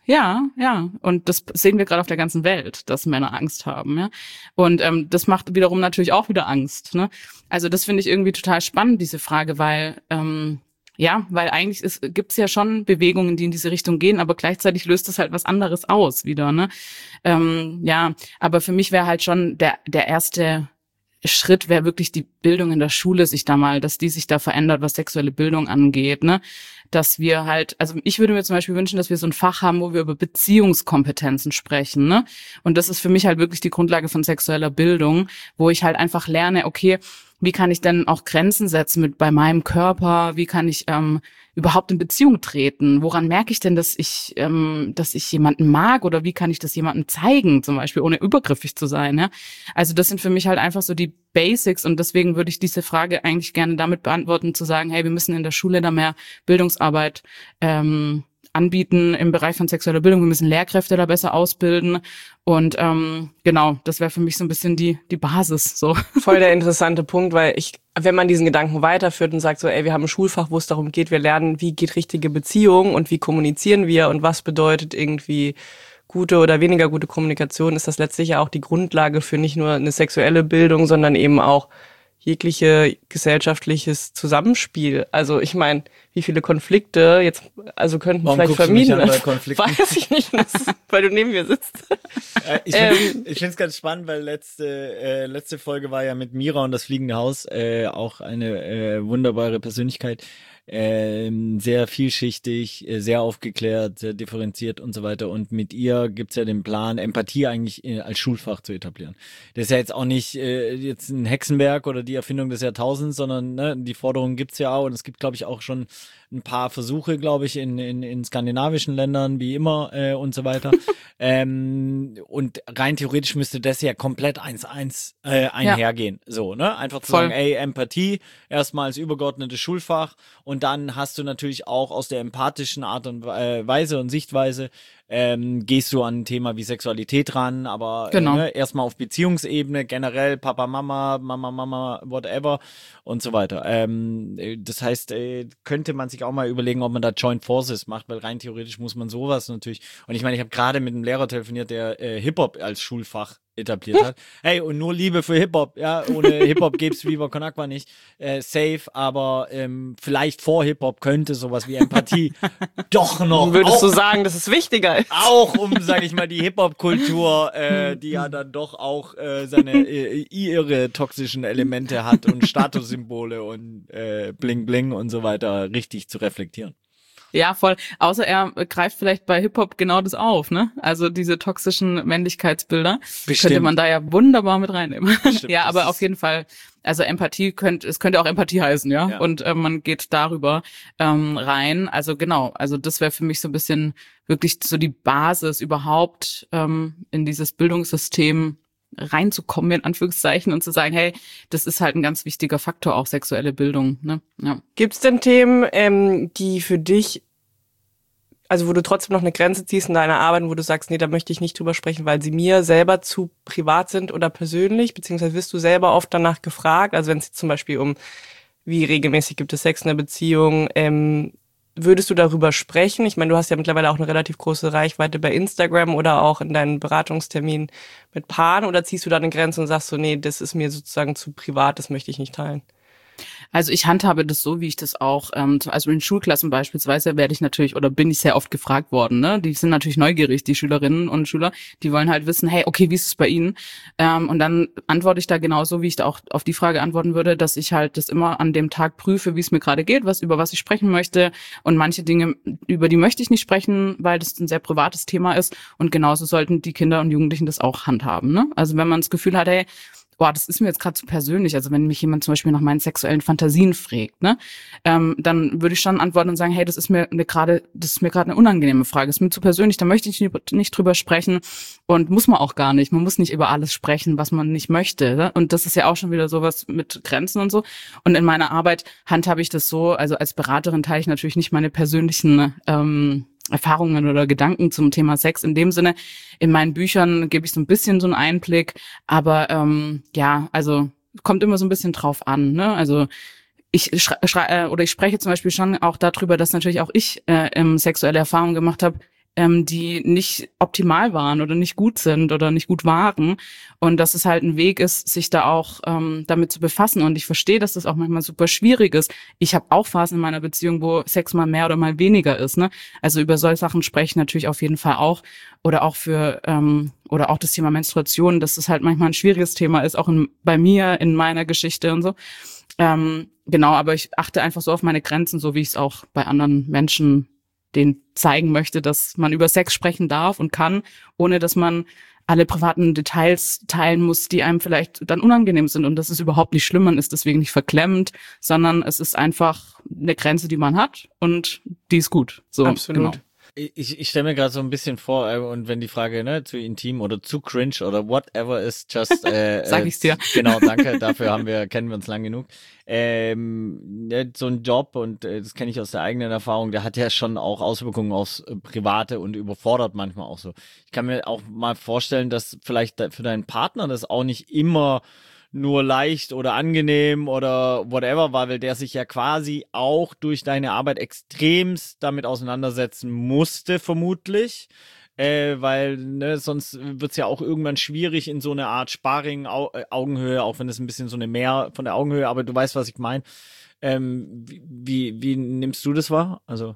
Ja, ja. Und das sehen wir gerade auf der ganzen Welt, dass Männer Angst haben, ja. Und ähm, das macht wiederum natürlich auch wieder Angst, ne? Also das finde ich irgendwie total spannend, diese Frage, weil ähm, ja, weil eigentlich ist, gibt's ja schon Bewegungen, die in diese Richtung gehen, aber gleichzeitig löst es halt was anderes aus wieder, ne? Ähm, ja, aber für mich wäre halt schon der der erste Schritt wäre wirklich die Bildung in der Schule, sich da mal, dass die sich da verändert, was sexuelle Bildung angeht, ne? Dass wir halt, also ich würde mir zum Beispiel wünschen, dass wir so ein Fach haben, wo wir über Beziehungskompetenzen sprechen, ne? Und das ist für mich halt wirklich die Grundlage von sexueller Bildung, wo ich halt einfach lerne, okay, wie kann ich denn auch Grenzen setzen mit bei meinem Körper? Wie kann ich ähm, überhaupt in Beziehung treten? Woran merke ich denn, dass ich, ähm, dass ich jemanden mag? Oder wie kann ich das jemandem zeigen, zum Beispiel, ohne übergriffig zu sein? Ja? Also das sind für mich halt einfach so die Basics und deswegen würde ich diese Frage eigentlich gerne damit beantworten, zu sagen, hey, wir müssen in der Schule da mehr Bildungsarbeit ähm, anbieten im Bereich von sexueller Bildung. Wir müssen Lehrkräfte da besser ausbilden. Und ähm, genau, das wäre für mich so ein bisschen die die Basis. So. Voll der interessante Punkt, weil ich, wenn man diesen Gedanken weiterführt und sagt so, ey, wir haben ein Schulfach, wo es darum geht, wir lernen, wie geht richtige Beziehung und wie kommunizieren wir und was bedeutet irgendwie gute oder weniger gute Kommunikation, ist das letztlich ja auch die Grundlage für nicht nur eine sexuelle Bildung, sondern eben auch jegliche gesellschaftliches Zusammenspiel. Also ich meine, wie viele Konflikte jetzt also könnten Warum vielleicht vermieden werden. Weiß ich nicht, das, weil du neben mir sitzt. Äh, ich finde ähm, es ganz spannend, weil letzte äh, letzte Folge war ja mit Mira und das Fliegende Haus, äh, auch eine äh, wunderbare Persönlichkeit. Ähm, sehr vielschichtig, sehr aufgeklärt, sehr differenziert und so weiter. Und mit ihr gibt's ja den Plan, Empathie eigentlich als Schulfach zu etablieren. Das ist ja jetzt auch nicht äh, jetzt ein Hexenwerk oder die Erfindung des Jahrtausends, sondern ne, die Forderung gibt's ja auch. Und es gibt, glaube ich, auch schon ein paar Versuche, glaube ich, in, in, in skandinavischen Ländern, wie immer äh, und so weiter. ähm, und rein theoretisch müsste das ja komplett eins eins äh, einhergehen. Ja. So, ne? Einfach zu Voll. sagen, ey, Empathie erstmal als übergeordnetes Schulfach und dann hast du natürlich auch aus der empathischen Art und Weise und Sichtweise ähm, gehst du an ein Thema wie Sexualität ran, aber genau. äh, ne, erstmal auf Beziehungsebene, generell Papa, Mama, Mama, Mama, whatever und so weiter. Ähm, das heißt, äh, könnte man sich auch mal überlegen, ob man da Joint Forces macht, weil rein theoretisch muss man sowas natürlich, und ich meine, ich habe gerade mit einem Lehrer telefoniert, der äh, Hip-Hop als Schulfach etabliert hat. Hey, und nur Liebe für Hip-Hop, ja, ohne Hip-Hop gibt's Viva Con Agua nicht, äh, safe, aber ähm, vielleicht vor Hip-Hop könnte sowas wie Empathie doch noch. Würdest auch, du sagen, dass es wichtiger ist? Auch um, sag ich mal, die Hip-Hop-Kultur, äh, die ja dann doch auch äh, seine äh, ihre toxischen Elemente hat und Statussymbole und äh, Bling Bling und so weiter richtig zu reflektieren. Ja, voll. Außer er greift vielleicht bei Hip-Hop genau das auf, ne? Also diese toxischen Männlichkeitsbilder Bestimmt. Könnte man da ja wunderbar mit reinnehmen. Bestimmt, ja, aber auf jeden Fall, also Empathie könnte, es könnte auch Empathie heißen, ja? ja. Und äh, man geht darüber ähm, rein. Also genau, also das wäre für mich so ein bisschen wirklich so die Basis überhaupt ähm, in dieses Bildungssystem reinzukommen, in Anführungszeichen, und zu sagen, hey, das ist halt ein ganz wichtiger Faktor, auch sexuelle Bildung. Ne? Ja. Gibt es denn Themen, ähm, die für dich, also wo du trotzdem noch eine Grenze ziehst in deiner Arbeit, wo du sagst, nee, da möchte ich nicht drüber sprechen, weil sie mir selber zu privat sind oder persönlich, beziehungsweise wirst du selber oft danach gefragt, also wenn es zum Beispiel um, wie regelmäßig gibt es Sex in der Beziehung, ähm, würdest du darüber sprechen? Ich meine, du hast ja mittlerweile auch eine relativ große Reichweite bei Instagram oder auch in deinen Beratungsterminen mit Paaren, oder ziehst du da eine Grenze und sagst so, nee, das ist mir sozusagen zu privat, das möchte ich nicht teilen? Also ich handhabe das so, wie ich das auch, ähm, also in Schulklassen beispielsweise werde ich natürlich oder bin ich sehr oft gefragt worden, ne? Die sind natürlich neugierig, die Schülerinnen und Schüler, die wollen halt wissen, hey, okay, wie ist es bei Ihnen? Ähm, und dann antworte ich da genauso, wie ich da auch auf die Frage antworten würde, dass ich halt das immer an dem Tag prüfe, wie es mir gerade geht, was über was ich sprechen möchte, und manche Dinge, über die möchte ich nicht sprechen, weil das ein sehr privates Thema ist, und genauso sollten die Kinder und Jugendlichen das auch handhaben, ne? Also wenn man das Gefühl hat, hey, boah, das ist mir jetzt gerade zu persönlich, also wenn mich jemand zum Beispiel nach meinen sexuellen Fantasien fragt, ne, ähm, dann würde ich schon antworten und sagen, hey, das ist mir eine gerade, das ist mir gerade eine unangenehme Frage, das ist mir zu persönlich, da möchte ich nicht, nicht drüber sprechen, und muss man auch gar nicht, man muss nicht über alles sprechen, was man nicht möchte, ne? Und das ist ja auch schon wieder sowas mit Grenzen und so, und in meiner Arbeit handhabe ich das so, also als Beraterin teile ich natürlich nicht meine persönlichen ähm, Erfahrungen oder Gedanken zum Thema Sex in dem Sinne. In meinen Büchern gebe ich so ein bisschen so einen Einblick, aber ähm, ja, also kommt immer so ein bisschen drauf an, ne? Also ich schrei- schrei- oder ich spreche zum Beispiel schon auch darüber, dass natürlich auch ich äh, ähm, sexuelle Erfahrungen gemacht habe ähm, die nicht optimal waren oder nicht gut sind oder nicht gut waren. Und dass es halt ein Weg ist, sich da auch ähm, damit zu befassen. Und ich verstehe, dass das auch manchmal super schwierig ist. Ich habe auch Phasen in meiner Beziehung, wo Sex mal mehr oder mal weniger ist. Ne? Also über solche Sachen spreche ich natürlich auf jeden Fall auch. Oder auch für ähm, oder auch das Thema Menstruation, dass das halt manchmal ein schwieriges Thema ist, auch in, bei mir, in meiner Geschichte und so. Ähm, genau, aber ich achte einfach so auf meine Grenzen, so wie ich es auch bei anderen Menschen denen zeigen möchte, dass man über Sex sprechen darf und kann, ohne dass man alle privaten Details teilen muss, die einem vielleicht dann unangenehm sind. Und das ist überhaupt nicht schlimm, man ist deswegen nicht verklemmt, sondern es ist einfach eine Grenze, die man hat und die ist gut. So, Absolut. Genau. Ich, ich stelle mir gerade so ein bisschen vor, äh, und wenn die Frage ne zu intim oder zu cringe oder whatever ist, just äh, Sag ich's dir. Äh, genau, danke, dafür haben wir kennen wir uns lang genug. Ähm, ne, so ein Job und äh, das kenne ich aus der eigenen Erfahrung, der hat ja schon auch Auswirkungen aufs äh, Private und überfordert manchmal auch so. Ich kann mir auch mal vorstellen, dass vielleicht für deinen Partner das auch nicht immer nur leicht oder angenehm oder whatever war, weil der sich ja quasi auch durch deine Arbeit extremst damit auseinandersetzen musste, vermutlich. Äh, weil ne, sonst wird's ja auch irgendwann schwierig in so eine Art Sparring, Au äh, Augenhöhe, auch wenn es ein bisschen so eine mehr von der Augenhöhe, aber du weißt, was ich meine. Ähm, wie, wie, wie nimmst du das wahr? Also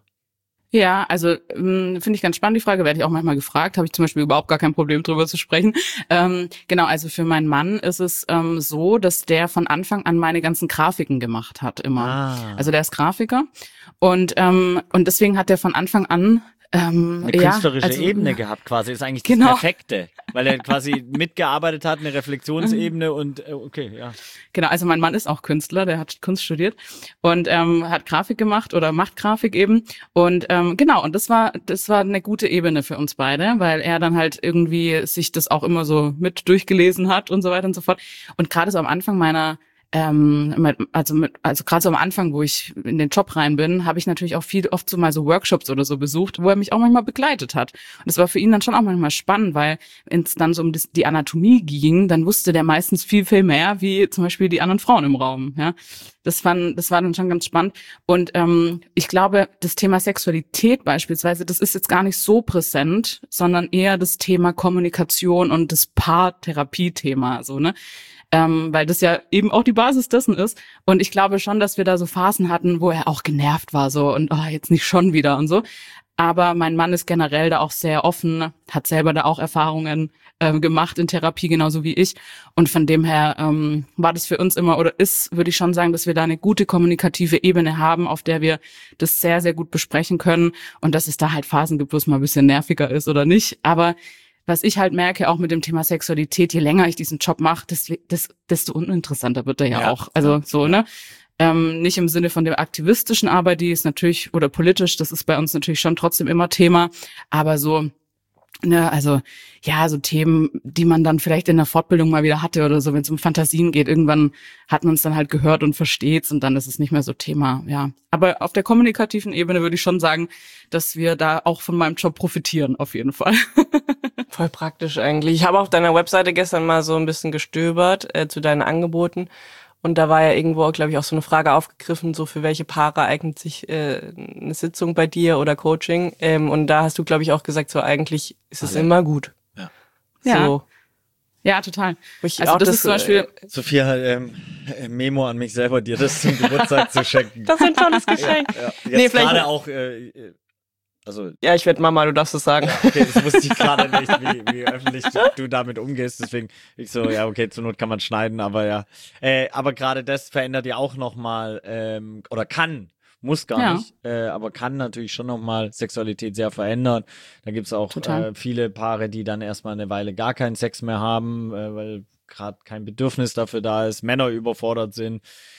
Ja, also ähm, finde ich ganz spannend, die Frage, werde ich auch manchmal gefragt, habe ich zum Beispiel überhaupt gar kein Problem drüber zu sprechen. Ähm, genau, also für meinen Mann ist es ähm, so, dass der von Anfang an meine ganzen Grafiken gemacht hat, immer. Ah. Also der ist Grafiker und ähm, und deswegen hat er von Anfang an ähm, eine ja, künstlerische also, Ebene gehabt quasi, ist eigentlich Genau. das Perfekte, weil er quasi mitgearbeitet hat, eine Reflexionsebene und äh, okay, ja. Genau, also mein Mann ist auch Künstler, der hat Kunst studiert und ähm, hat Grafik gemacht oder macht Grafik eben und ähm, genau, und das war das war eine gute Ebene für uns beide, weil er dann halt irgendwie sich das auch immer so mit durchgelesen hat und so weiter und so fort und gerade so am Anfang meiner ähm, also mit, also gerade so am Anfang, wo ich in den Job rein bin, habe ich natürlich auch viel oft so mal so Workshops oder so besucht, wo er mich auch manchmal begleitet hat. Und das war für ihn dann schon auch manchmal spannend, weil wenn es dann so um das, die Anatomie ging, dann wusste der meistens viel, viel mehr wie zum Beispiel die anderen Frauen im Raum. Ja, das fand, das war dann schon ganz spannend. Und ähm, ich glaube, das Thema Sexualität beispielsweise, das ist jetzt gar nicht so präsent, sondern eher das Thema Kommunikation und das Paartherapie-Thema, so ne. Ähm, weil das ja eben auch die Basis dessen ist. Und ich glaube schon, dass wir da so Phasen hatten, wo er auch genervt war so und oh, jetzt nicht schon wieder und so. Aber mein Mann ist generell da auch sehr offen, hat selber da auch Erfahrungen ähm, gemacht in Therapie, genauso wie ich. Und von dem her ähm, war das für uns immer oder ist, würde ich schon sagen, dass wir da eine gute kommunikative Ebene haben, auf der wir das sehr, sehr gut besprechen können. Und dass es da halt Phasen gibt, wo es mal ein bisschen nerviger ist oder nicht. Aber was ich halt merke, auch mit dem Thema Sexualität, je länger ich diesen Job mache, desto, desto uninteressanter wird er ja, ja auch. Also so, ne? Ähm, nicht im Sinne von der aktivistischen Arbeit, die ist natürlich, oder politisch, das ist bei uns natürlich schon trotzdem immer Thema, aber so, ne, also ja, so Themen, die man dann vielleicht in der Fortbildung mal wieder hatte oder so, wenn es um Fantasien geht, irgendwann hat man es dann halt gehört und versteht's und dann ist es nicht mehr so Thema, ja. Aber auf der kommunikativen Ebene würde ich schon sagen, dass wir da auch von meinem Job profitieren, auf jeden Fall. Voll praktisch eigentlich. Ich habe auf deiner Webseite gestern mal so ein bisschen gestöbert äh, zu deinen Angeboten. Und da war ja irgendwo, glaube ich, auch so eine Frage aufgegriffen, so für welche Paare eignet sich äh, eine Sitzung bei dir oder Coaching. Ähm, und da hast du, glaube ich, auch gesagt, so eigentlich ist es Alle. immer gut. Ja. So. Ja, total. Ich also auch das, das ist zum Beispiel... Äh, Sophia, ähm, Memo an mich selber, dir das zum Geburtstag zu schenken. Das ist ein tolles Geschenk. Ja, ja. Jetzt Nee, vielleicht- gerade auch, äh, also Ja, ich werde Mama, du darfst es sagen. okay, das wusste ich gerade nicht, wie, wie öffentlich du, du damit umgehst. Deswegen ich so, ja, okay, zur Not kann man schneiden, aber ja. Äh, aber gerade das verändert ja auch nochmal, ähm, oder kann, muss gar Ja. nicht, äh, aber kann natürlich schon nochmal Sexualität sehr verändern. Da gibt's auch Total. äh, viele Paare, die dann erstmal eine Weile gar keinen Sex mehr haben, äh, weil gerade kein Bedürfnis dafür da ist, Männer überfordert sind.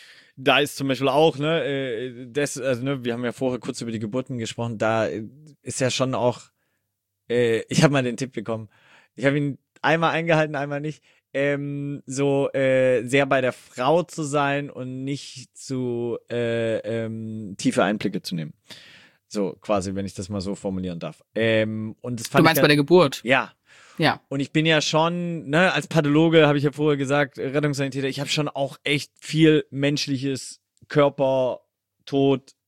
Da ist zum Beispiel auch, ne, äh, das, also, ne, wir haben ja vorher kurz über die Geburten gesprochen, da ist ja schon auch, äh, ich habe mal den Tipp bekommen, ich habe ihn einmal eingehalten, einmal nicht, ähm, so äh, sehr bei der Frau zu sein und nicht zu äh, ähm, tiefe Einblicke zu nehmen. So quasi, wenn ich das mal so formulieren darf. Ähm, und das fand Du meinst ich bei der Geburt? ja. Ja. Und ich bin ja schon, ne, als Pathologe habe ich ja vorher gesagt, Rettungssanitäter, ich habe schon auch echt viel menschliches Körper, Tod,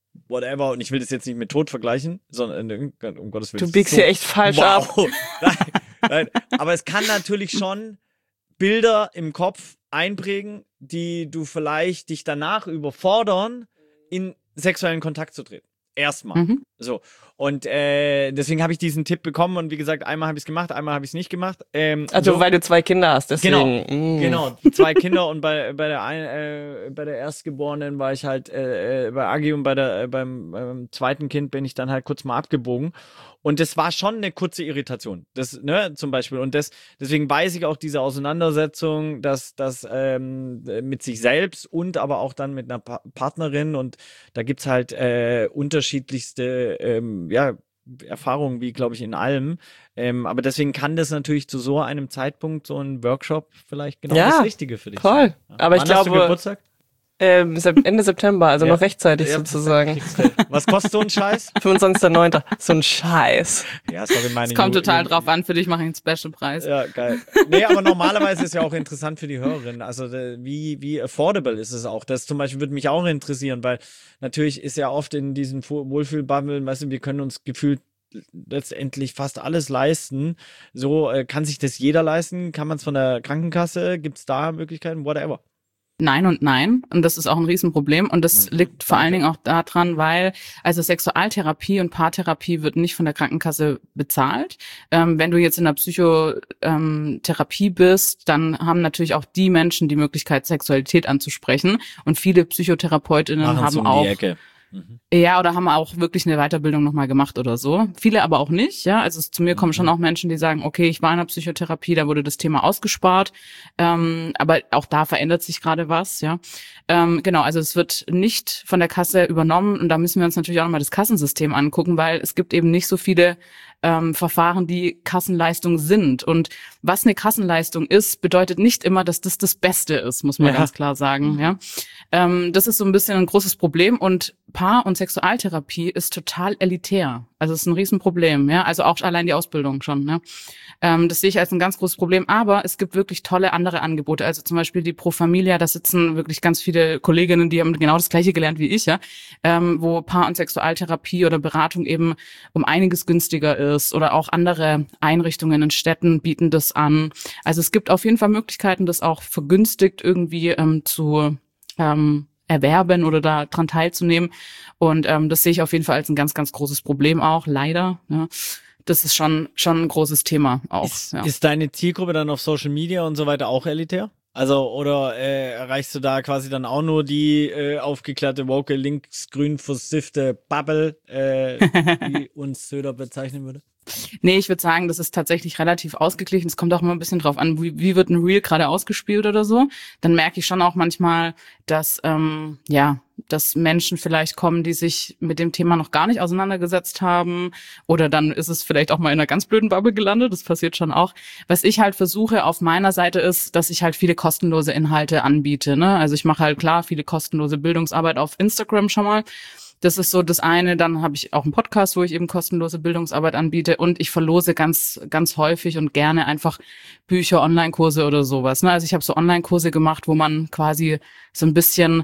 whatever, und ich will das jetzt nicht mit Tod vergleichen, sondern um Gottes Willen. Du biegst so, hier echt falsch wow. ab. Nein, nein. Aber es kann natürlich schon Bilder im Kopf einprägen, die du vielleicht dich danach überfordern, in sexuellen Kontakt zu treten. Erstmal. Mhm. So. Und äh, deswegen habe ich diesen Tipp bekommen und wie gesagt, einmal habe ich es gemacht, einmal habe ich es nicht gemacht. Ähm, Also so. weil du zwei Kinder hast, deswegen. Genau, mm. genau. Zwei Kinder und bei bei der ein, äh, bei der Erstgeborenen war ich halt äh, äh, bei Agi und bei der äh, beim, beim zweiten Kind bin ich dann halt kurz mal abgebogen. Und das war schon eine kurze Irritation. Das, ne, zum Beispiel. Und das, deswegen weiß ich auch diese Auseinandersetzung, dass das ähm, mit sich selbst und aber auch dann mit einer pa- Partnerin, und da gibt's halt äh, unterschiedlichste ähm, ja, Erfahrungen, wie glaube ich in allem. Ähm, aber deswegen kann das natürlich zu so einem Zeitpunkt, so ein Workshop vielleicht genau Ja, das Richtige für dich voll. sein. Ja. Aber ich Wann hast du glaube- Geburtstag? Ähm, Sep- Ende September, also Ja. noch rechtzeitig Ja, sozusagen. Was kostet so ein Scheiß? fünfundzwanzigster neunter So ein Scheiß. Ja, sorry, meine Es kommt Ju- total Ju- drauf an, für dich mache ich einen Special-Preis. Ja, geil. Nee, aber normalerweise ist ja auch interessant für die Hörerin. Also äh, wie, wie affordable ist es auch? Das zum Beispiel würde mich auch interessieren, weil natürlich ist ja oft in diesen Fu- Wohlfühlbubbeln, weißt du, wir können uns gefühlt letztendlich fast alles leisten. So, äh, kann sich das jeder leisten? Kann man es von der Krankenkasse? Gibt es da Möglichkeiten? Whatever. Nein und nein. Und das ist auch ein Riesenproblem. Und das Mhm, liegt vor danke. allen Dingen auch daran, weil also Sexualtherapie und Paartherapie wird nicht von der Krankenkasse bezahlt. Ähm, wenn du jetzt in der Psychotherapie bist, dann haben natürlich auch die Menschen die Möglichkeit, Sexualität anzusprechen. Und viele Psychotherapeutinnen Machen haben so um auch die Ecke. Mhm. Ja, oder haben auch wirklich eine Weiterbildung nochmal gemacht oder so. Viele aber auch nicht, ja. Also es, zu mir kommen Mhm. schon auch Menschen, die sagen, okay, ich war in der Psychotherapie, da wurde das Thema ausgespart. Ähm, aber auch da verändert sich gerade was, ja. Ähm, genau, also es wird nicht von der Kasse übernommen und da müssen wir uns natürlich auch nochmal das Kassensystem angucken, weil es gibt eben nicht so viele ähm, Verfahren, die Kassenleistung sind. Und was eine Kassenleistung ist, bedeutet nicht immer, dass das das Beste ist, muss man Ja. ganz klar sagen, ja. Ähm, das ist so ein bisschen ein großes Problem und Paar- und Sexualtherapie ist total elitär. Also es ist ein Riesenproblem, ja. Also auch allein die Ausbildung schon, ne. Ähm, das sehe ich als ein ganz großes Problem. Aber es gibt wirklich tolle andere Angebote. Also zum Beispiel die Pro Familia, da sitzen wirklich ganz viele Kolleginnen, die haben genau das Gleiche gelernt wie ich, ja. Ähm, wo Paar- und Sexualtherapie oder Beratung eben um einiges günstiger ist. Oder auch andere Einrichtungen in Städten bieten das an. Also es gibt auf jeden Fall Möglichkeiten, das auch vergünstigt irgendwie ähm, zu ähm, erwerben oder da dran teilzunehmen. Und ähm, das sehe ich auf jeden Fall als ein ganz, ganz großes Problem auch, leider. Ja. Das ist schon schon ein großes Thema auch. Ist, ja. ist deine Zielgruppe dann auf Social Media und so weiter auch elitär? Also, oder äh, erreichst du da quasi dann auch nur die äh, aufgeklärte, woke, linksgrün versiffte Bubble, äh, wie uns Söder bezeichnen würde? Nee, ich würde sagen, das ist tatsächlich relativ ausgeglichen. Es kommt auch immer ein bisschen drauf an, wie, wie wird ein Reel gerade ausgespielt oder so. Dann merke ich schon auch manchmal, dass ähm, ja, dass Menschen vielleicht kommen, die sich mit dem Thema noch gar nicht auseinandergesetzt haben. Oder dann ist es vielleicht auch mal in einer ganz blöden Bubble gelandet. Das passiert schon auch. Was ich halt versuche auf meiner Seite ist, dass ich halt viele kostenlose Inhalte anbiete. Ne? Also ich mache halt klar viele kostenlose Bildungsarbeit auf Instagram schon mal. Das ist so das eine. Dann habe ich auch einen Podcast, wo ich eben kostenlose Bildungsarbeit anbiete. Und ich verlose ganz ganz häufig und gerne einfach Bücher, Online-Kurse oder sowas. Ne? Also ich habe so Online-Kurse gemacht, wo man quasi so ein bisschen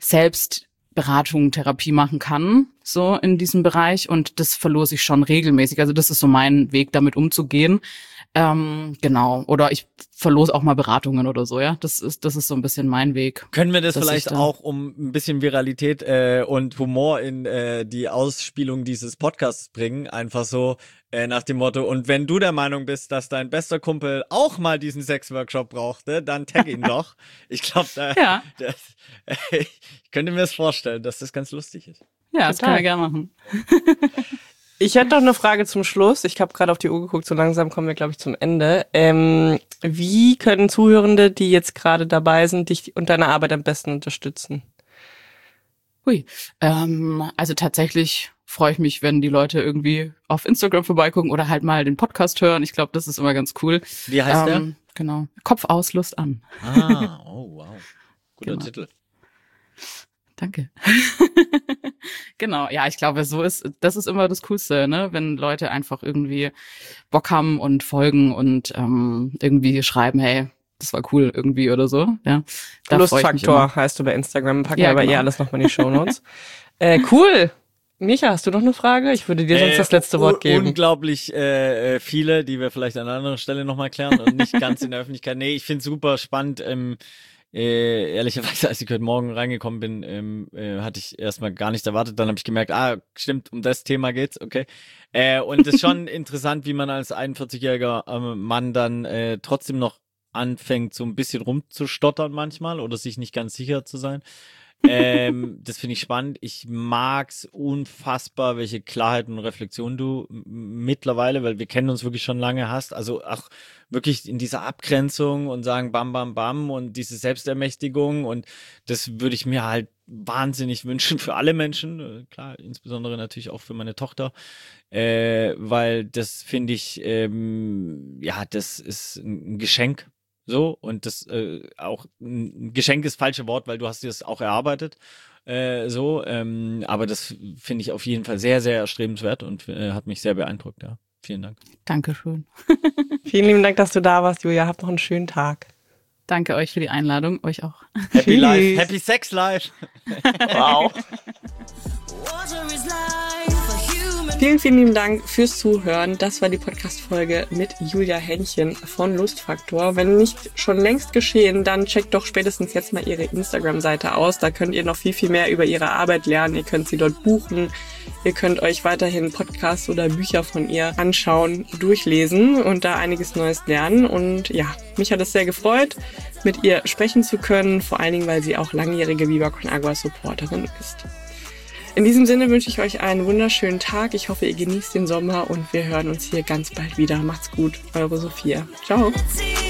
Selbstberatung, Therapie machen kann, so in diesem Bereich. Und das verlose ich schon regelmäßig. Also das ist so mein Weg, damit umzugehen. Ähm, genau. Oder ich verlose auch mal Beratungen oder so, ja. Das ist, das ist so ein bisschen mein Weg. Können wir das dass vielleicht ich da- auch, um ein bisschen Viralität äh, und Humor in äh, die Ausspielung dieses Podcasts bringen, einfach so äh, nach dem Motto, und wenn du der Meinung bist, dass dein bester Kumpel auch mal diesen Sexworkshop brauchte, dann tag ihn doch. Ich glaube, da, Ja. das, äh, ich könnte mir das vorstellen, dass das ganz lustig ist. Ja, das Total. können wir gerne machen. Ich hätte noch eine Frage zum Schluss. Ich habe gerade auf die Uhr geguckt, so langsam kommen wir, glaube ich, zum Ende. Ähm, wie können Zuhörende, die jetzt gerade dabei sind, dich und deine Arbeit am besten unterstützen? Hui. Ähm, also tatsächlich freue ich mich, wenn die Leute irgendwie auf Instagram vorbeigucken oder halt mal den Podcast hören. Ich glaube, das ist immer ganz cool. Wie heißt ähm, Genau. Kopf aus, Lust an. der? Ah, oh wow. Guter Genau. Titel. Danke. Genau, ja, ich glaube, so ist, das ist immer das Coolste, ne, wenn Leute einfach irgendwie Bock haben und folgen und ähm, irgendwie schreiben, hey, das war cool irgendwie oder so, ja. Da freu ich mich Lustfaktor immer. heißt du bei Instagram. Packen Ja, wir aber genau. eh alles nochmal in die Shownotes. Äh, cool. Micha, hast du noch eine Frage? Ich würde dir sonst äh, das letzte Wort geben. Unglaublich äh, viele, die wir vielleicht an einer anderen Stelle nochmal klären und nicht ganz in der Öffentlichkeit. Nee, ich finde es super spannend. Ähm, äh, ehrlicherweise, als ich heute Morgen reingekommen bin, ähm, äh, hatte ich erstmal gar nicht erwartet. Dann habe ich gemerkt, ah, stimmt, um das Thema geht's, okay. Äh, und es ist schon interessant, wie man als einundvierzigjähriger ähm, Mann dann äh, trotzdem noch anfängt, so ein bisschen rumzustottern manchmal oder sich nicht ganz sicher zu sein. ähm, das finde ich spannend. Ich mag's unfassbar, welche Klarheit und Reflexion du m- mittlerweile, weil wir kennen uns wirklich schon lange, hast. Also auch wirklich in dieser Abgrenzung und sagen bam, bam, bam und diese Selbstermächtigung und das würde ich mir halt wahnsinnig wünschen für alle Menschen. Klar, insbesondere natürlich auch für meine Tochter, äh, weil das finde ich, ähm, ja, das ist ein Geschenk. So, und das äh, auch ein Geschenk ist das falsche Wort, weil du hast dir das auch erarbeitet. Äh, so, ähm, aber das finde ich auf jeden Fall sehr, sehr erstrebenswert und äh, hat mich sehr beeindruckt, ja. Vielen Dank. Dankeschön. Vielen lieben Dank, dass du da warst, Julia. Habt noch einen schönen Tag. Danke euch für die Einladung, euch auch. Happy Life, Happy Sex Life. Wow. Vielen, vielen lieben Dank fürs Zuhören. Das war die Podcast-Folge mit Julia Henchen von Lustfaktor. Wenn nicht schon längst geschehen, dann checkt doch spätestens jetzt mal ihre Instagram-Seite aus. Da könnt ihr noch viel, viel mehr über ihre Arbeit lernen. Ihr könnt sie dort buchen. Ihr könnt euch weiterhin Podcasts oder Bücher von ihr anschauen, durchlesen und da einiges Neues lernen. Und ja, mich hat es sehr gefreut, mit ihr sprechen zu können. Vor allen Dingen, weil sie auch langjährige Viva Con Agua Supporterin ist. In diesem Sinne wünsche ich euch einen wunderschönen Tag. Ich hoffe, ihr genießt den Sommer und wir hören uns hier ganz bald wieder. Macht's gut, eure Sophia. Ciao.